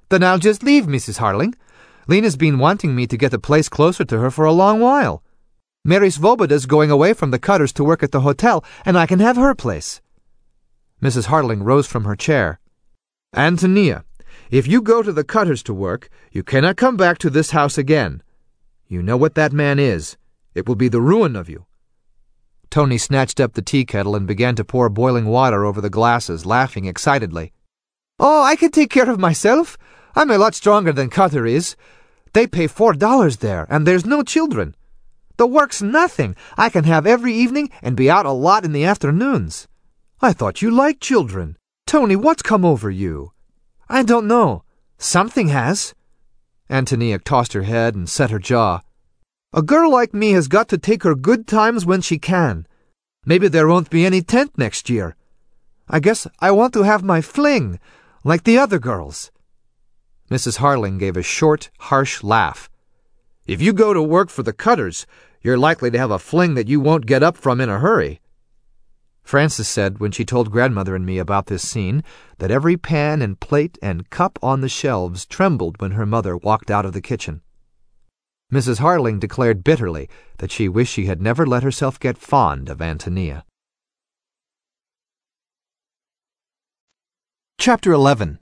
Then I'll just leave, Mrs. Harling. Lena's been wanting me to get a place closer to her for a long while. Mary Svoboda's going away from the Cutters to work at the hotel, and I can have her place." Mrs. Harling rose from her chair. "Antonia, if you go to the Cutters to work, you cannot come back to this house again. You know what that man is. It will be the ruin of you." Tony snatched up the tea kettle and began to pour boiling water over the glasses, laughing excitedly. "Oh, I can take care of myself. I'm a lot stronger than Cutter is. They pay $4 there, and there's no children. The work's nothing. I can have every evening and be out a lot in the afternoons. I thought you liked children. Tony, what's come over you?" "I don't know. Something has." Antonia tossed her head and set her jaw. "A girl like me has got to take her good times when she can. Maybe there won't be any tent next year. I guess I want to have my fling, like the other girls." Mrs. Harling gave a short, harsh laugh. "If you go to work for the Cutters, you're likely to have a fling that you won't get up from in a hurry." Frances said, when she told Grandmother and me about this scene, that every pan and plate and cup on the shelves trembled when her mother walked out of the kitchen. Mrs. Harling declared bitterly that she wished she had never let herself get fond of Antonia. Chapter 11.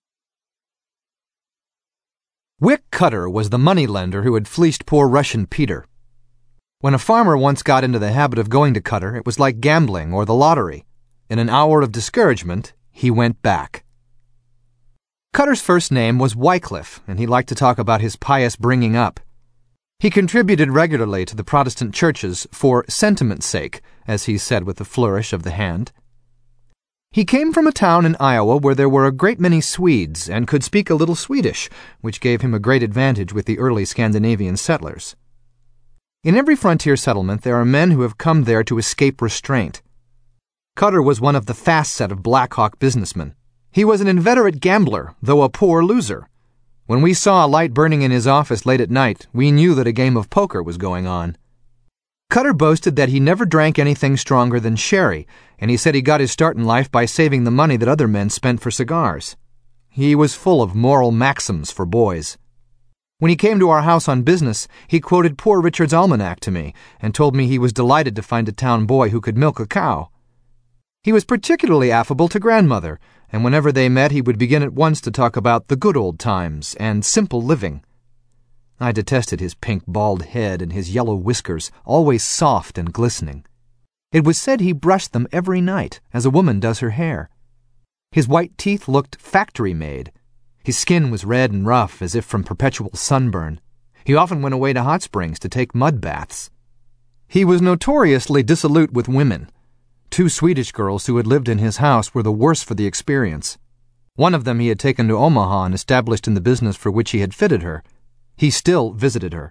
Wick Cutter was the moneylender who had fleeced poor Russian Peter. When a farmer once got into the habit of going to Cutter, it was like gambling or the lottery. In an hour of discouragement, he went back. Cutter's first name was Wycliffe, and he liked to talk about his pious bringing up. He contributed regularly to the Protestant churches for sentiment's sake, as he said with a flourish of the hand. He came from a town in Iowa where there were a great many Swedes and could speak a little Swedish, which gave him a great advantage with the early Scandinavian settlers. In every frontier settlement there are men who have come there to escape restraint. Cutter was one of the fast set of Black Hawk businessmen. He was an inveterate gambler, though a poor loser. When we saw a light burning in his office late at night, we knew that a game of poker was going on. Cutter boasted that he never drank anything stronger than sherry, and he said he got his start in life by saving the money that other men spent for cigars. He was full of moral maxims for boys. When he came to our house on business, he quoted Poor Richard's Almanac to me and told me he was delighted to find a town boy who could milk a cow. He was particularly affable to Grandmother, and whenever they met he would begin at once to talk about the good old times and simple living. I detested his pink bald head and his yellow whiskers, always soft and glistening. It was said he brushed them every night, as a woman does her hair. His white teeth looked factory-made. His skin was red and rough, as if from perpetual sunburn. He often went away to hot springs to take mud baths. He was notoriously dissolute with women. 2 Swedish girls who had lived in his house were the worse for the experience. One of them he had taken to Omaha and established in the business for which he had fitted her. He still visited her.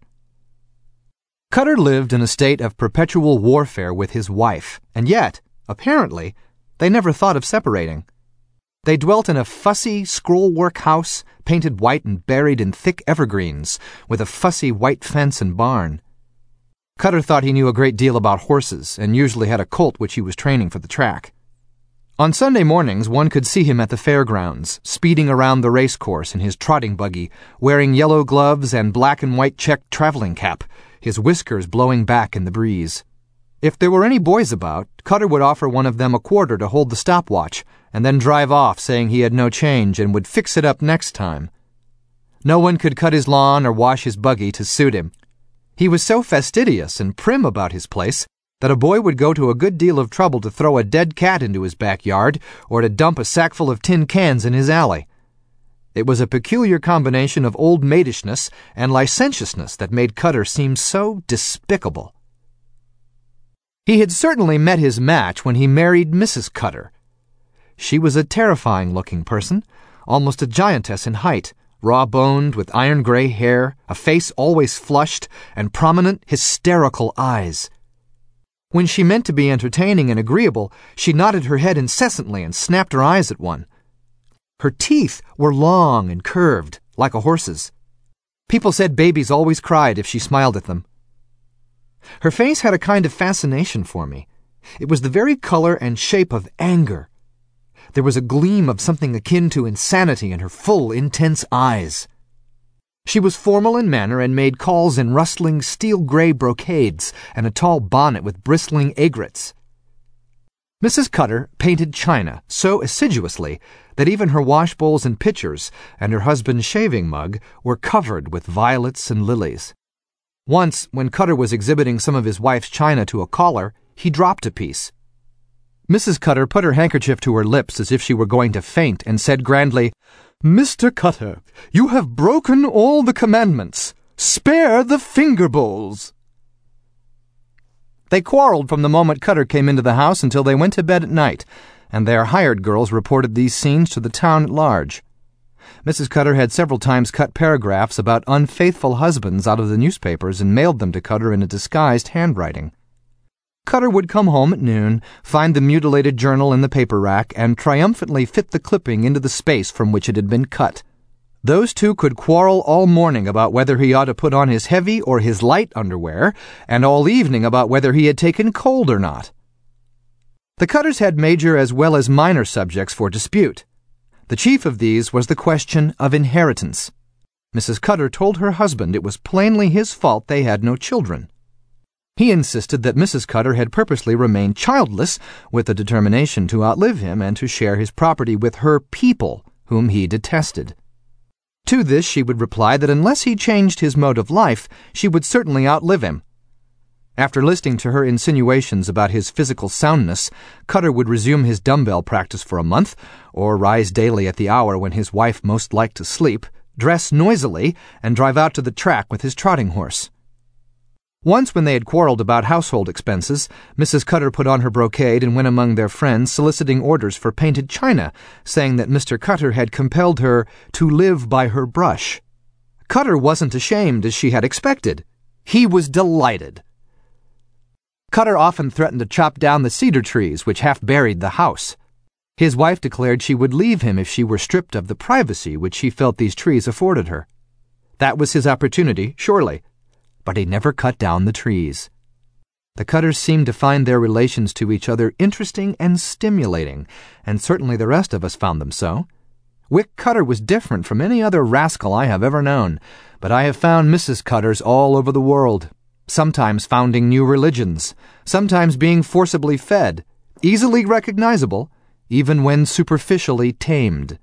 Cutter lived in a state of perpetual warfare with his wife, and yet, apparently, they never thought of separating. They dwelt in a fussy scrollwork house, painted white and buried in thick evergreens, with a fussy white fence and barn. Cutter thought he knew a great deal about horses, and usually had a colt which he was training for the track. On Sunday mornings one could see him at the fairgrounds, speeding around the racecourse in his trotting buggy, wearing yellow gloves and black and white checked traveling cap, his whiskers blowing back in the breeze. If there were any boys about, Cutter would offer one of them a quarter to hold the stopwatch, and then drive off saying he had no change and would fix it up next time. No one could cut his lawn or wash his buggy to suit him. He was so fastidious and prim about his place that a boy would go to a good deal of trouble to throw a dead cat into his backyard or to dump a sackful of tin cans in his alley. It was a peculiar combination of old maidishness and licentiousness that made Cutter seem so despicable. He had certainly met his match when he married Mrs. Cutter. She was a terrifying-looking person, almost a giantess in height, raw-boned with iron-gray hair, a face always flushed, and prominent, hysterical eyes. When she meant to be entertaining and agreeable, she nodded her head incessantly and snapped her eyes at one. Her teeth were long and curved, like a horse's. People said babies always cried if she smiled at them. Her face had a kind of fascination for me. It was the very color and shape of anger. There was a gleam of something akin to insanity in her full, intense eyes. She was formal in manner and made calls in rustling steel-gray brocades and a tall bonnet with bristling aigrettes. Mrs. Cutter painted china so assiduously that even her washbowls and pitchers and her husband's shaving mug were covered with violets and lilies. Once, when Cutter was exhibiting some of his wife's china to a caller, he dropped a piece. Mrs. Cutter put her handkerchief to her lips as if she were going to faint and said grandly, "Mr. Cutter, you have broken all the commandments. Spare the finger bowls." They quarreled from the moment Cutter came into the house until they went to bed at night, and their hired girls reported these scenes to the town at large. Mrs. Cutter had several times cut paragraphs about unfaithful husbands out of the newspapers and mailed them to Cutter in a disguised handwriting. Cutter would come home at noon, find the mutilated journal in the paper rack, and triumphantly fit the clipping into the space from which it had been cut. Those two could quarrel all morning about whether he ought to put on his heavy or his light underwear, and all evening about whether he had taken cold or not. The Cutters had major as well as minor subjects for dispute. The chief of these was the question of inheritance. Mrs. Cutter told her husband it was plainly his fault they had no children. He insisted that Mrs. Cutter had purposely remained childless, with the determination to outlive him and to share his property with her people, whom he detested. To this she would reply that unless he changed his mode of life, she would certainly outlive him. After listening to her insinuations about his physical soundness, Cutter would resume his dumbbell practice for a month, or rise daily at the hour when his wife most liked to sleep, dress noisily, and drive out to the track with his trotting horse. Once, when they had quarreled about household expenses, Mrs. Cutter put on her brocade and went among their friends soliciting orders for painted china, saying that Mr. Cutter had compelled her to live by her brush. Cutter wasn't ashamed, as she had expected. He was delighted. Cutter often threatened to chop down the cedar trees which half buried the house. His wife declared she would leave him if she were stripped of the privacy which she felt these trees afforded her. That was his opportunity, surely. But he never cut down the trees. The Cutters seemed to find their relations to each other interesting and stimulating, and certainly the rest of us found them so. Wick Cutter was different from any other rascal I have ever known, but I have found Mrs. Cutters all over the world, sometimes founding new religions, sometimes being forcibly fed, easily recognizable, even when superficially tamed.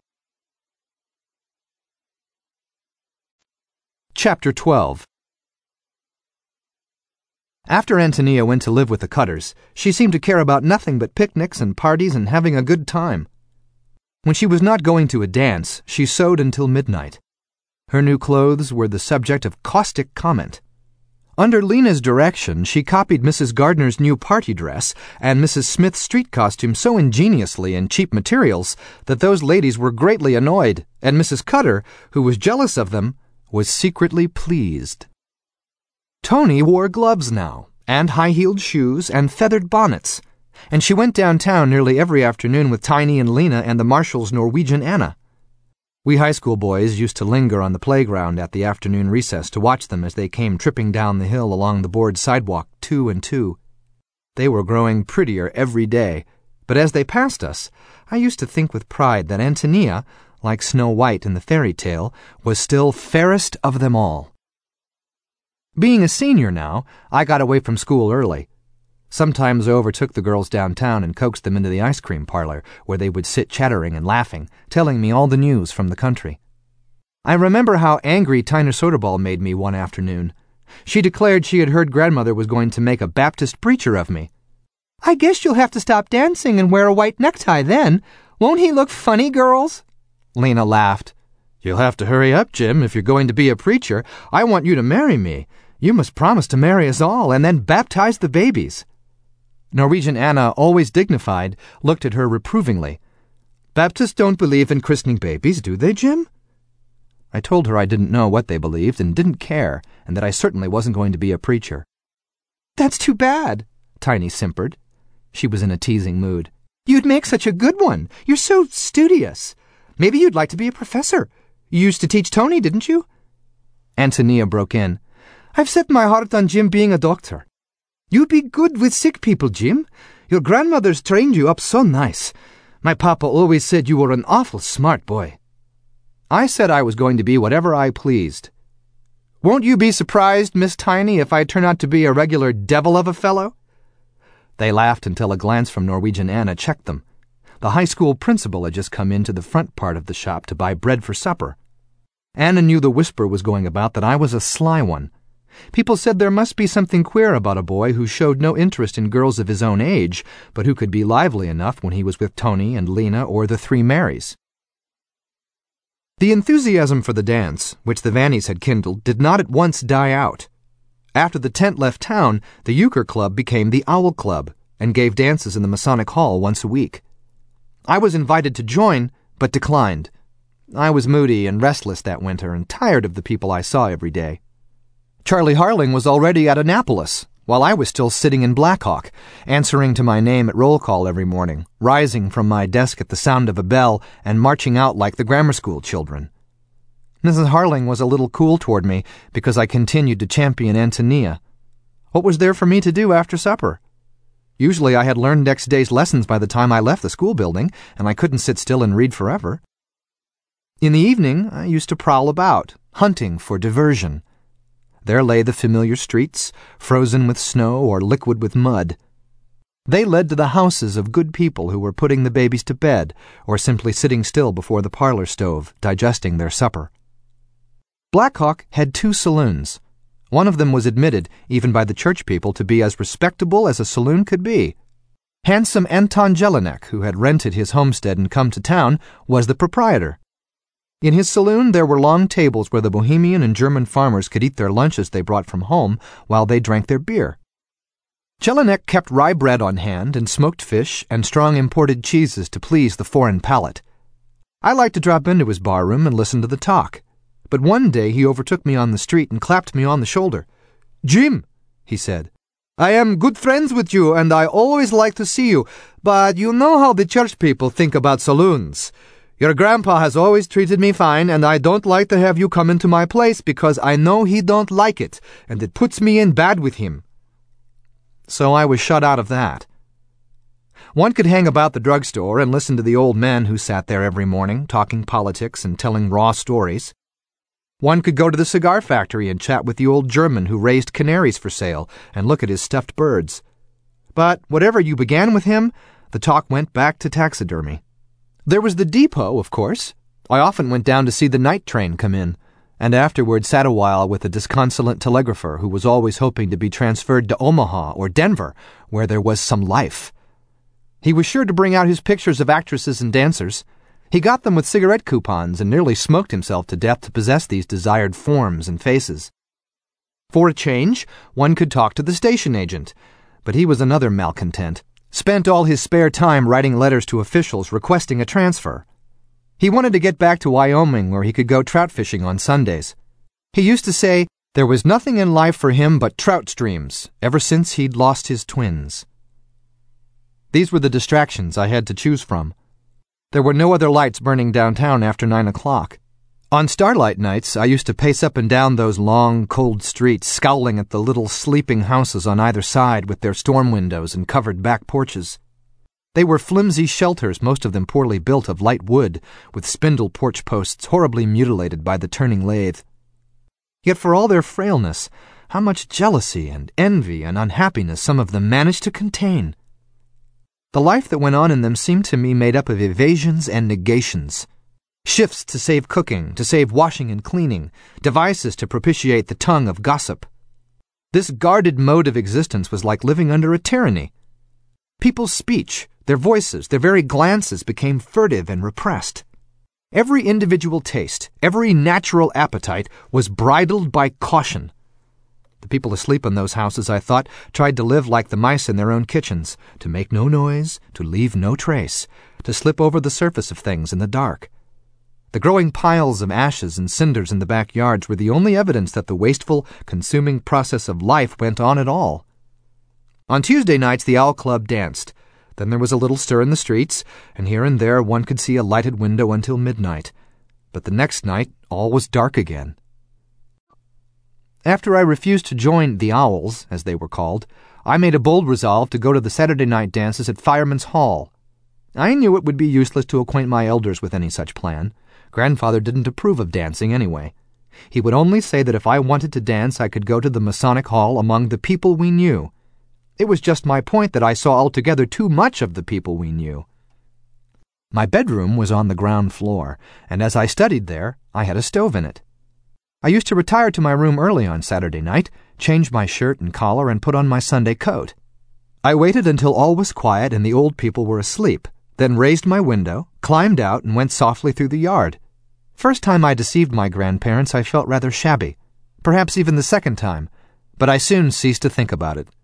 Chapter 12. After Antonia went to live with the Cutters, she seemed to care about nothing but picnics and parties and having a good time. When she was not going to a dance, she sewed until midnight. Her new clothes were the subject of caustic comment. Under Lena's direction, she copied Mrs. Gardner's new party dress and Mrs. Smith's street costume so ingeniously in cheap materials that those ladies were greatly annoyed, and Mrs. Cutter, who was jealous of them, was secretly pleased. Tony wore gloves now, and high-heeled shoes, and feathered bonnets, and she went downtown nearly every afternoon with Tiny and Lena and the Marshall's Norwegian Anna. We high school boys used to linger on the playground at the afternoon recess to watch them as they came tripping down the hill along the board sidewalk 2 and 2. They were growing prettier every day, but as they passed us, I used to think with pride that Antonia, like Snow White in the fairy tale, was still fairest of them all. Being a senior now, I got away from school early. Sometimes I overtook the girls downtown and coaxed them into the ice cream parlor, where they would sit chattering and laughing, telling me all the news from the country. I remember how angry Tina Soderball made me one afternoon. She declared she had heard Grandmother was going to make a Baptist preacher of me. "I guess you'll have to stop dancing and wear a white necktie then. Won't he look funny, girls?" Lena laughed. "You'll have to hurry up, Jim, if you're going to be a preacher. I want you to marry me. You must promise to marry us all and then baptize the babies." Norwegian Anna, always dignified, looked at her reprovingly. "Baptists don't believe in christening babies, do they, Jim?" I told her I didn't know what they believed and didn't care, and that I certainly wasn't going to be a preacher. "That's too bad," Tiny simpered. She was in a teasing mood. "You'd make such a good one. You're so studious. Maybe you'd like to be a professor. You used to teach Tony, didn't you?" Antonia broke in. "I've set my heart on Jim being a doctor. You'd be good with sick people, Jim. Your grandmother's trained you up so nice. My papa always said you were an awful smart boy. I said I was going to be whatever I pleased. Won't you be surprised, Miss Tiny, if I turn out to be a regular devil of a fellow? They laughed until a glance from Norwegian Anna checked them. The high school principal had just come into the front part of the shop to buy bread for supper. Anna knew the whisper was going about that I was a sly one. People said there must be something queer about a boy who showed no interest in girls of his own age, but who could be lively enough when he was with Tony and Lena or the Three Marys. The enthusiasm for the dance, which the Vannies had kindled, did not at once die out. After the tent left town, the Euchre Club became the Owl Club and gave dances in the Masonic Hall once a week. I was invited to join, but declined. I was moody and restless that winter and tired of the people I saw every day. Charlie Harling was already at Annapolis, while I was still sitting in Blackhawk, answering to my name at roll call every morning, rising from my desk at the sound of a bell and marching out like the grammar school children. Mrs. Harling was a little cool toward me because I continued to champion Antonia. What was there for me to do after supper? Usually I had learned next day's lessons by the time I left the school building, and I couldn't sit still and read forever. In the evening, I used to prowl about, hunting for diversion. There lay the familiar streets, frozen with snow or liquid with mud. They led to the houses of good people who were putting the babies to bed or simply sitting still before the parlor stove, digesting their supper. Blackhawk had 2 saloons. One of them was admitted, even by the church people, to be as respectable as a saloon could be. Handsome Anton Jelinek, who had rented his homestead and come to town, was the proprietor. In his saloon there were long tables where the Bohemian and German farmers could eat their lunches they brought from home while they drank their beer. Jelinek kept rye bread on hand and smoked fish and strong imported cheeses to please the foreign palate. I liked to drop into his barroom and listen to the talk, but one day he overtook me on the street and clapped me on the shoulder. "Jim," he said, "I am good friends with you and I always like to see you, but you know how the church people think about saloons. Your grandpa has always treated me fine, and I don't like to have you come into my place because I know he don't like it, and it puts me in bad with him." So I was shut out of that. One could hang about the drugstore and listen to the old men who sat there every morning, talking politics and telling raw stories. One could go to the cigar factory and chat with the old German who raised canaries for sale and look at his stuffed birds. But whatever you began with him, the talk went back to taxidermy. There was the depot, of course. I often went down to see the night train come in, and afterward sat a while with the disconsolate telegrapher who was always hoping to be transferred to Omaha or Denver, where there was some life. He was sure to bring out his pictures of actresses and dancers. He got them with cigarette coupons and nearly smoked himself to death to possess these desired forms and faces. For a change, one could talk to the station agent, but he was another malcontent. Spent all his spare time writing letters to officials requesting a transfer. He wanted to get back to Wyoming where he could go trout fishing on Sundays. He used to say there was nothing in life for him but trout streams ever since he'd lost his twins. These were the distractions I had to choose from. There were no other lights burning downtown after 9 o'clock. On starlight nights, I used to pace up and down those long, cold streets, scowling at the little sleeping houses on either side with their storm windows and covered back porches. They were flimsy shelters, most of them poorly built of light wood, with spindle porch posts horribly mutilated by the turning lathe. Yet for all their frailness, how much jealousy and envy and unhappiness some of them managed to contain. The life that went on in them seemed to me made up of evasions and negations. Shifts to save cooking, to save washing and cleaning, devices to propitiate the tongue of gossip. This guarded mode of existence was like living under a tyranny. People's speech, their voices, their very glances became furtive and repressed. Every individual taste, every natural appetite was bridled by caution. The people asleep in those houses, I thought, tried to live like the mice in their own kitchens, to make no noise, to leave no trace, to slip over the surface of things in the dark. The growing piles of ashes and cinders in the backyards were the only evidence that the wasteful, consuming process of life went on at all. On Tuesday nights the Owl Club danced. Then there was a little stir in the streets, and here and there one could see a lighted window until midnight. But the next night all was dark again. After I refused to join the Owls, as they were called, I made a bold resolve to go to the Saturday night dances at Fireman's Hall. I knew it would be useless to acquaint my elders with any such plan. Grandfather didn't approve of dancing anyway. He would only say that if I wanted to dance, I could go to the Masonic Hall among the people we knew. It was just my point that I saw altogether too much of the people we knew. My bedroom was on the ground floor, and as I studied there, I had a stove in it. I used to retire to my room early on Saturday night, change my shirt and collar, and put on my Sunday coat. I waited until all was quiet and the old people were asleep, then raised my window, climbed out, and went softly through the yard. First time I deceived my grandparents, I felt rather shabby. Perhaps even the second time, but I soon ceased to think about it.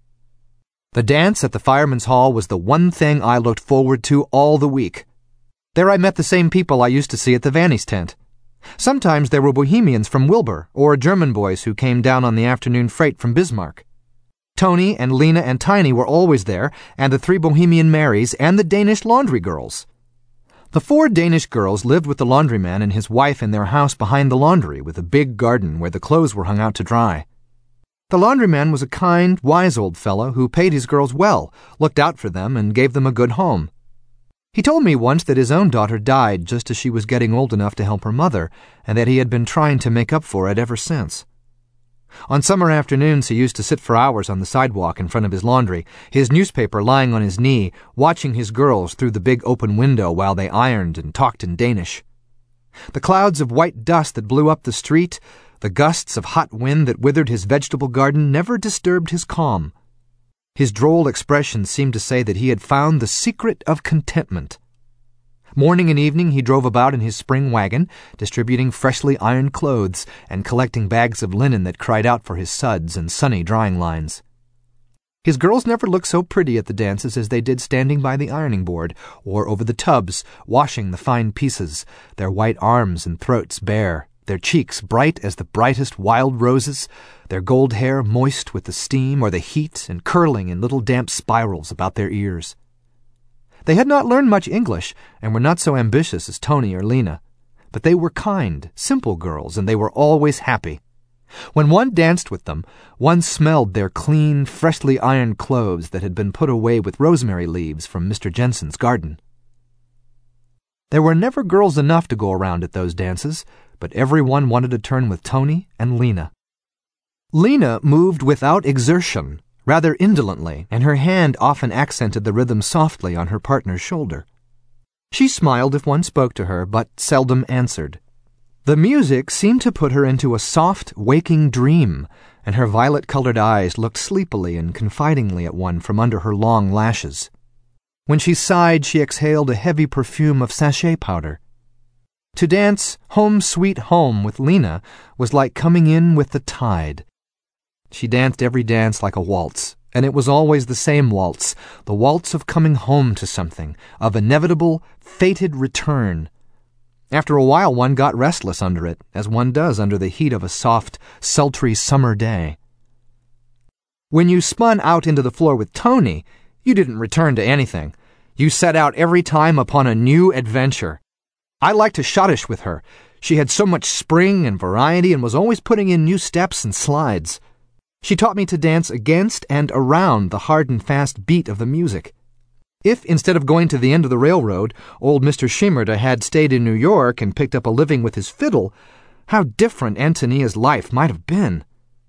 The dance at the Fireman's Hall was the one thing I looked forward to all the week. There I met the same people I used to see at the Vanny's tent. Sometimes there were Bohemians from Wilbur, or German boys who came down on the afternoon freight from Bismarck. Tony and Lena and Tiny were always there, and the 3 Bohemian Marys and the Danish laundry girls. The 4 Danish girls lived with the laundryman and his wife in their house behind the laundry with a big garden where the clothes were hung out to dry. The laundryman was a kind, wise old fellow who paid his girls well, looked out for them, and gave them a good home. He told me once that his own daughter died just as she was getting old enough to help her mother, and that he had been trying to make up for it ever since. On summer afternoons he used to sit for hours on the sidewalk in front of his laundry, his newspaper lying on his knee, watching his girls through the big open window while they ironed and talked in Danish. The clouds of white dust that blew up the street, the gusts of hot wind that withered his vegetable garden never disturbed his calm. His droll expression seemed to say that he had found the secret of contentment. Morning and evening he drove about in his spring wagon, distributing freshly ironed clothes and collecting bags of linen that cried out for his suds and sunny drying lines. His girls never looked so pretty at the dances as they did standing by the ironing board or over the tubs, washing the fine pieces, their white arms and throats bare, their cheeks bright as the brightest wild roses, their gold hair moist with the steam or the heat and curling in little damp spirals about their ears. They had not learned much English and were not so ambitious as Tony or Lena, but they were kind, simple girls, and they were always happy. When one danced with them, one smelled their clean, freshly ironed clothes that had been put away with rosemary leaves from Mr. Jensen's garden. There were never girls enough to go around at those dances, but everyone wanted a turn with Tony and Lena. Lena moved without exertion, rather indolently, and her hand often accented the rhythm softly on her partner's shoulder. She smiled if one spoke to her, but seldom answered. The music seemed to put her into a soft, waking dream, and her violet-colored eyes looked sleepily and confidingly at one from under her long lashes. When she sighed, she exhaled a heavy perfume of sachet powder. To dance Home Sweet Home with Lena was like coming in with the tide. She danced every dance like a waltz, and it was always the same waltz, the waltz of coming home to something, of inevitable, fated return. After a while one got restless under it, as one does under the heat of a soft, sultry summer day. When you spun out into the floor with Tony, you didn't return to anything. You set out every time upon a new adventure. I liked to schottisch with her. She had so much spring and variety and was always putting in new steps and slides. She taught me to dance against and around the hard and fast beat of the music. If, instead of going to the end of the railroad, old Mr. Schiemerda had stayed in New York and picked up a living with his fiddle, how different Antonia's life might have been.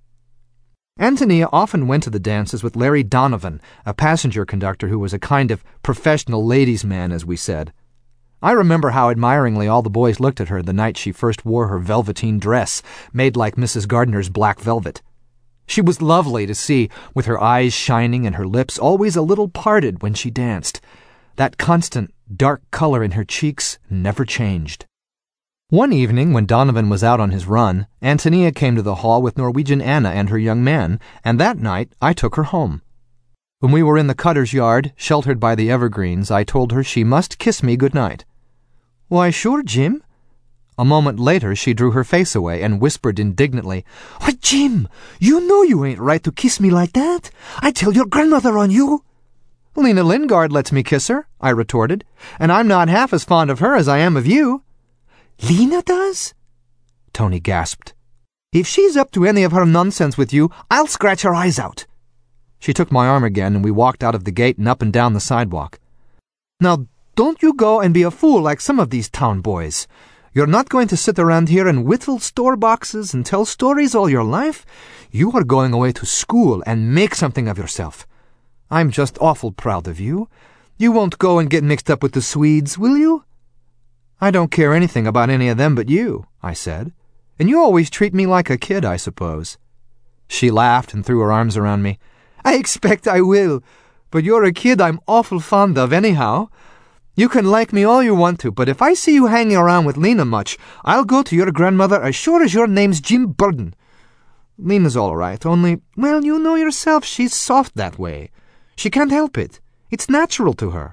Antonia often went to the dances with Larry Donovan, a passenger conductor who was a kind of professional ladies' man, as we said. I remember how admiringly all the boys looked at her the night she first wore her velveteen dress, made like Mrs. Gardner's black velvet. She was lovely to see, with her eyes shining and her lips always a little parted when she danced. That constant, dark color in her cheeks never changed. One evening, when Donovan was out on his run, Antonia came to the hall with Norwegian Anna and her young man, and that night I took her home. When we were in the cutter's yard, sheltered by the evergreens, I told her she must kiss me good night. "Why, sure, Jim." A moment later she drew her face away and whispered indignantly, "Why, Jim, you know you ain't right to kiss me like that. I'd tell your grandmother on you." "Lena Lingard lets me kiss her," I retorted, "and I'm not half as fond of her as I am of you." "Lena does?" Tony gasped. "If she's up to any of her nonsense with you, I'll scratch her eyes out." She took my arm again, and we walked out of the gate and up and down the sidewalk. Now, don't you go and be a fool like some of these town boys. You're not going to sit around here and whittle store boxes and tell stories all your life. You are going away to school and make something of yourself. I'm just awful proud of you. You won't go and get mixed up with the Swedes, will you?" "I don't care anything about any of them but you," I said. "And you always treat me like a kid, I suppose." She laughed and threw her arms around me. "I expect I will, but you're a kid I'm awful fond of anyhow. You can like me all you want to, but if I see you hanging around with Lena much, I'll go to your grandmother as sure as your name's Jim Burden. Lena's all right, only, well, you know yourself, she's soft that way. She can't help it. It's natural to her."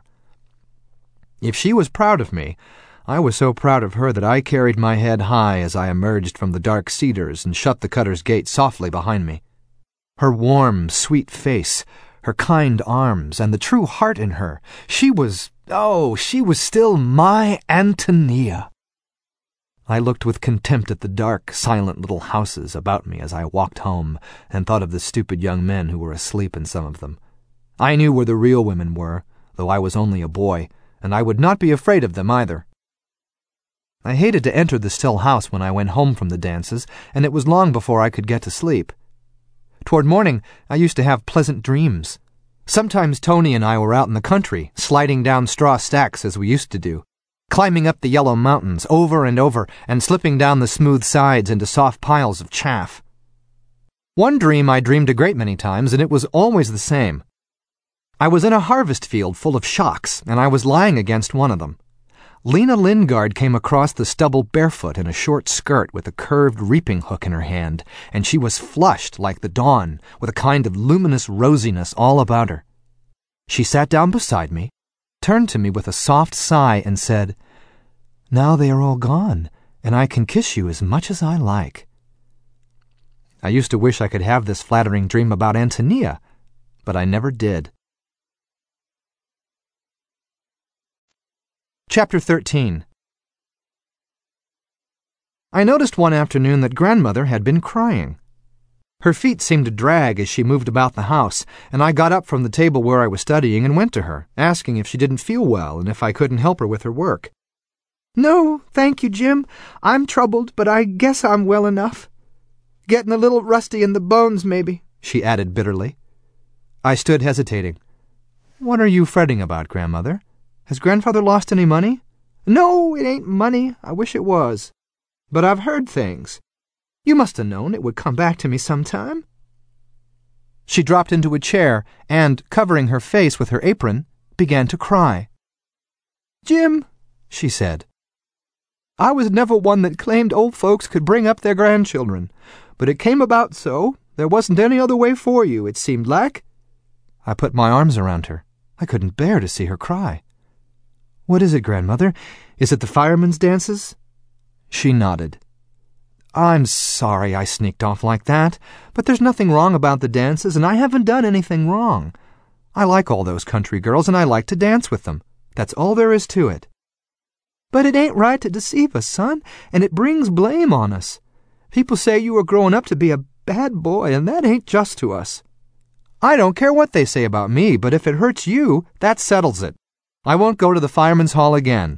If she was proud of me, I was so proud of her that I carried my head high as I emerged from the dark cedars and shut the Cutter's gate softly behind me. Her warm, sweet face, her kind arms, and the true heart in her, she was still my Antonia. I looked with contempt at the dark, silent little houses about me as I walked home and thought of the stupid young men who were asleep in some of them. I knew where the real women were, though I was only a boy, and I would not be afraid of them either. I hated to enter the still house when I went home from the dances, and it was long before I could get to sleep. Toward morning, I used to have pleasant dreams. Sometimes Tony and I were out in the country, sliding down straw stacks as we used to do, climbing up the yellow mountains over and over and slipping down the smooth sides into soft piles of chaff. One dream I dreamed a great many times, and it was always the same. I was in a harvest field full of shocks, and I was lying against one of them. Lena Lingard came across the stubble barefoot in a short skirt with a curved reaping hook in her hand, and she was flushed like the dawn, with a kind of luminous rosiness all about her. She sat down beside me, turned to me with a soft sigh, and said, "Now they are all gone, and I can kiss you as much as I like." I used to wish I could have this flattering dream about Antonia, but I never did. Chapter 13. I noticed one afternoon that Grandmother had been crying. Her feet seemed to drag as she moved about the house, and I got up from the table where I was studying and went to her, asking if she didn't feel well and if I couldn't help her with her work. "No, thank you, Jim. I'm troubled, but I guess I'm well enough. Getting a little rusty in the bones, maybe," she added bitterly. I stood hesitating. "What are you fretting about, Grandmother? Has Grandfather lost any money?" "No, it ain't money. I wish it was. But I've heard things. You must have known it would come back to me sometime." She dropped into a chair and, covering her face with her apron, began to cry. "Jim," she said, "I was never one that claimed old folks could bring up their grandchildren, but it came about so. There wasn't any other way for you, it seemed like." I put my arms around her. I couldn't bear to see her cry. "What is it, Grandmother? Is it the firemen's dances?" She nodded. "I'm sorry I sneaked off like that, but there's nothing wrong about the dances, and I haven't done anything wrong. I like all those country girls, and I like to dance with them. That's all there is to it." "But it ain't right to deceive us, son, and it brings blame on us. People say you are growing up to be a bad boy, and that ain't just to us." "I don't care what they say about me, but if it hurts you, that settles it. I won't go to the Firemen's Hall again."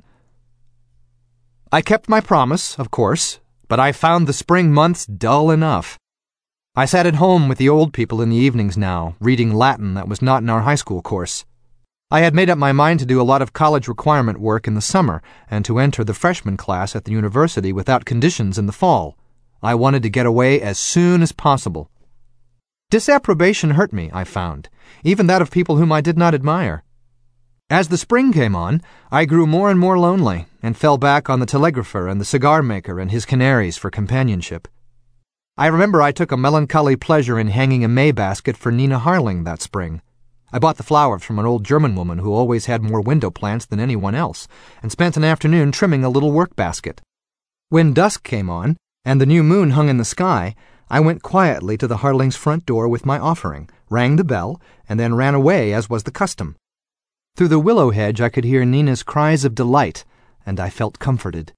I kept my promise, of course, but I found the spring months dull enough. I sat at home with the old people in the evenings now, reading Latin that was not in our high school course. I had made up my mind to do a lot of college requirement work in the summer and to enter the freshman class at the university without conditions in the fall. I wanted to get away as soon as possible. Disapprobation hurt me, I found, even that of people whom I did not admire. As the spring came on, I grew more and more lonely and fell back on the telegrapher and the cigar maker and his canaries for companionship. I remember I took a melancholy pleasure in hanging a May basket for Nina Harling that spring. I bought the flowers from an old German woman who always had more window plants than anyone else, and spent an afternoon trimming a little work basket. When dusk came on, and the new moon hung in the sky, I went quietly to the Harlings' front door with my offering, rang the bell, and then ran away as was the custom. Through the willow hedge I could hear Nina's cries of delight, and I felt comforted.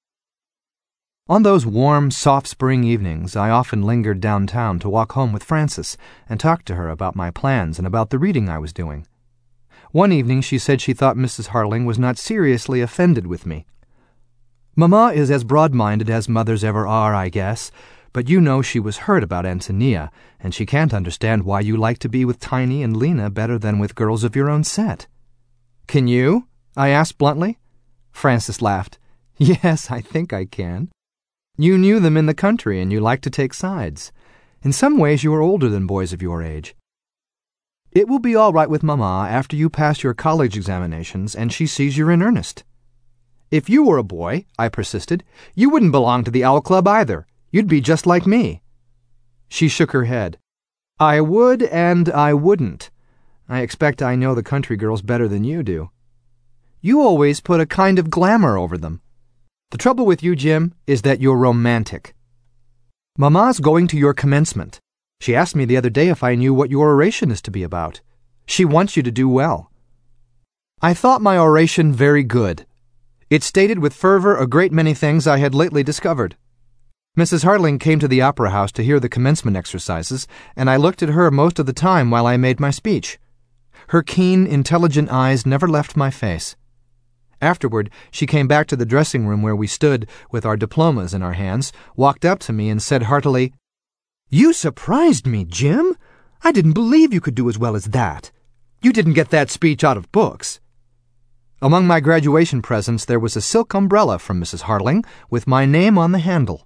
On those warm, soft spring evenings, I often lingered downtown to walk home with Frances and talk to her about my plans and about the reading I was doing. One evening she said she thought Mrs. Harling was not seriously offended with me. Mama is as broad-minded as mothers ever are, I guess, but you know she was hurt about Antonia, and she can't understand why you like to be with Tiny and Lena better than with girls of your own set. Can you? I asked bluntly. Frances laughed. Yes, I think I can. You knew them in the country, and you like to take sides. In some ways you are older than boys of your age. It will be all right with Mama after you pass your college examinations and she sees you're in earnest. If you were a boy, I persisted, you wouldn't belong to the Owl Club either. You'd be just like me. She shook her head. I would and I wouldn't. I expect I know the country girls better than you do. You always put a kind of glamour over them. The trouble with you, Jim, is that you're romantic. Mama's going to your commencement. She asked me the other day if I knew what your oration is to be about. She wants you to do well. I thought my oration very good. It stated with fervor a great many things I had lately discovered. Mrs. Harling came to the opera house to hear the commencement exercises, and I looked at her most of the time while I made my speech. Her keen, intelligent eyes never left my face. Afterward, she came back to the dressing room where we stood with our diplomas in our hands, walked up to me and said heartily, You surprised me, Jim. I didn't believe you could do as well as that. You didn't get that speech out of books. Among my graduation presents there was a silk umbrella from Mrs. Harling with my name on the handle.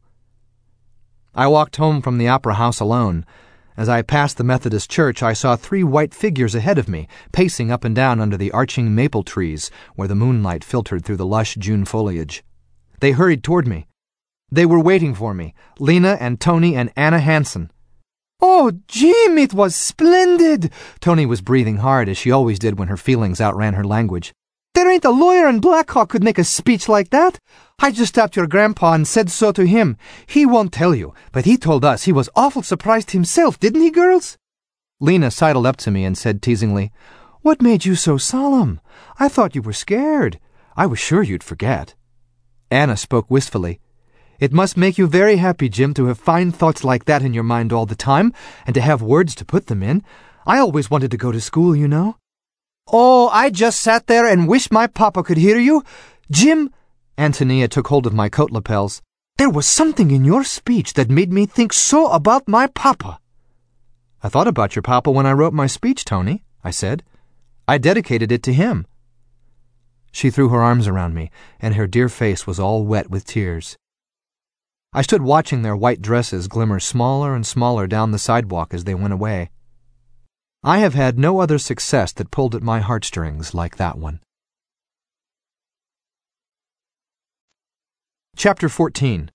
I walked home from the opera house alone. As I passed the Methodist church, I saw 3 white figures ahead of me, pacing up and down under the arching maple trees where the moonlight filtered through the lush June foliage. They hurried toward me. They were waiting for me, Lena and Tony and Anna Hansen. Oh, Jim, it was splendid! Tony was breathing hard, as she always did when her feelings outran her language. There ain't a lawyer in Blackhawk could make a speech like that. I just stopped your grandpa and said so to him. He won't tell you, but he told us he was awful surprised himself, didn't he, girls? Lena sidled up to me and said teasingly, What made you so solemn? I thought you were scared. I was sure you'd forget. Anna spoke wistfully. It must make you very happy, Jim, to have fine thoughts like that in your mind all the time, and to have words to put them in. I always wanted to go to school, you know. Oh, I just sat there and wished my papa could hear you. Jim, Antonia took hold of my coat lapels. There was something in your speech that made me think so about my papa. I thought about your papa when I wrote my speech, Tony, I said. I dedicated it to him. She threw her arms around me, and her dear face was all wet with tears. I stood watching their white dresses glimmer smaller and smaller down the sidewalk as they went away. I have had no other success that pulled at my heartstrings like that one. Chapter 14.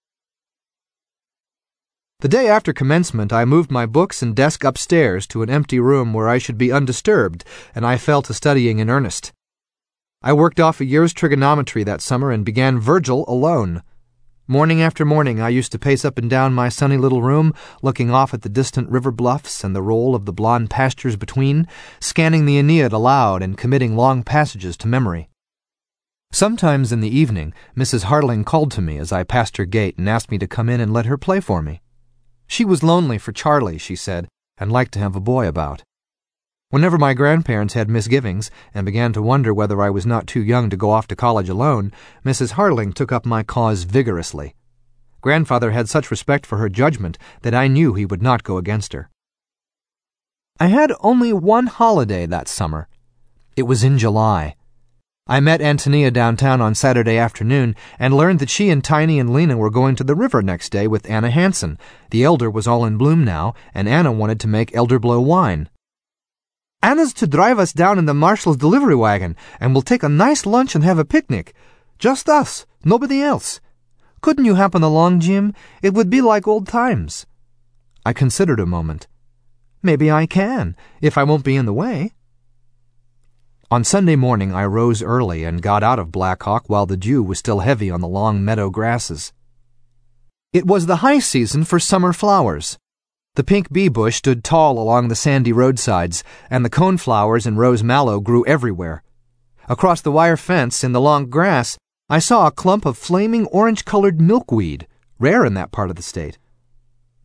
The day after commencement, I moved my books and desk upstairs to an empty room where I should be undisturbed, and I fell to studying in earnest. I worked off a year's trigonometry that summer and began Virgil alone. Morning after morning, I used to pace up and down my sunny little room, looking off at the distant river bluffs and the roll of the blond pastures between, scanning the Aeneid aloud and committing long passages to memory. Sometimes in the evening, Mrs. Harling called to me as I passed her gate and asked me to come in and let her play for me. She was lonely for Charlie, she said, and liked to have a boy about. Whenever my grandparents had misgivings and began to wonder whether I was not too young to go off to college alone, Mrs. Harling took up my cause vigorously. Grandfather had such respect for her judgment that I knew he would not go against her. I had only one holiday that summer. It was in July. I met Antonia downtown on Saturday afternoon and learned that she and Tiny and Lena were going to the river next day with Anna Hansen. The elder was all in bloom now, and Anna wanted to make elderblow wine. Anna's to drive us down in the marshal's delivery wagon, and we'll take a nice lunch and have a picnic. Just us, nobody else. Couldn't you happen along, Jim? It would be like old times. I considered a moment. Maybe I can, if I won't be in the way. On Sunday morning I rose early and got out of Blackhawk while the dew was still heavy on the long meadow grasses. It was the high season for summer flowers. The pink bee bush stood tall along the sandy roadsides, and the coneflowers and rose mallow grew everywhere. Across the wire fence in the long grass, I saw a clump of flaming orange-colored milkweed, rare in that part of the state.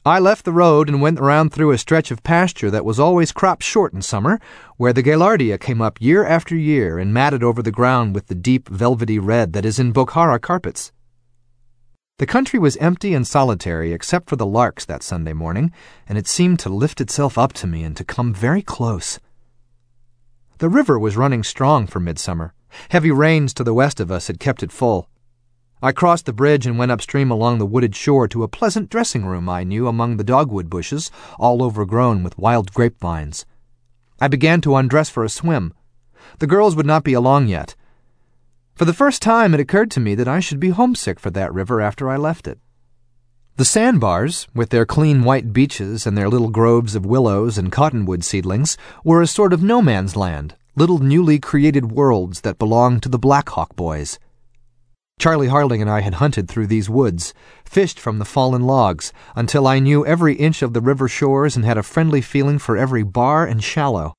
I left the road and went around through a stretch of pasture that was always cropped short in summer, where the gaillardia came up year after year and matted over the ground with the deep velvety red that is in Bokhara carpets. The country was empty and solitary except for the larks that Sunday morning, and it seemed to lift itself up to me and to come very close. The river was running strong for midsummer. Heavy rains to the west of us had kept it full. I crossed the bridge and went upstream along the wooded shore to a pleasant dressing room I knew among the dogwood bushes, all overgrown with wild grapevines. I began to undress for a swim. The girls would not be along yet. For the first time it occurred to me that I should be homesick for that river after I left it. The sandbars, with their clean white beaches and their little groves of willows and cottonwood seedlings, were a sort of no-man's land, little newly created worlds that belonged to the Black Hawk boys. Charlie Harling and I had hunted through these woods, fished from the fallen logs, until I knew every inch of the river shores and had a friendly feeling for every bar and shallow.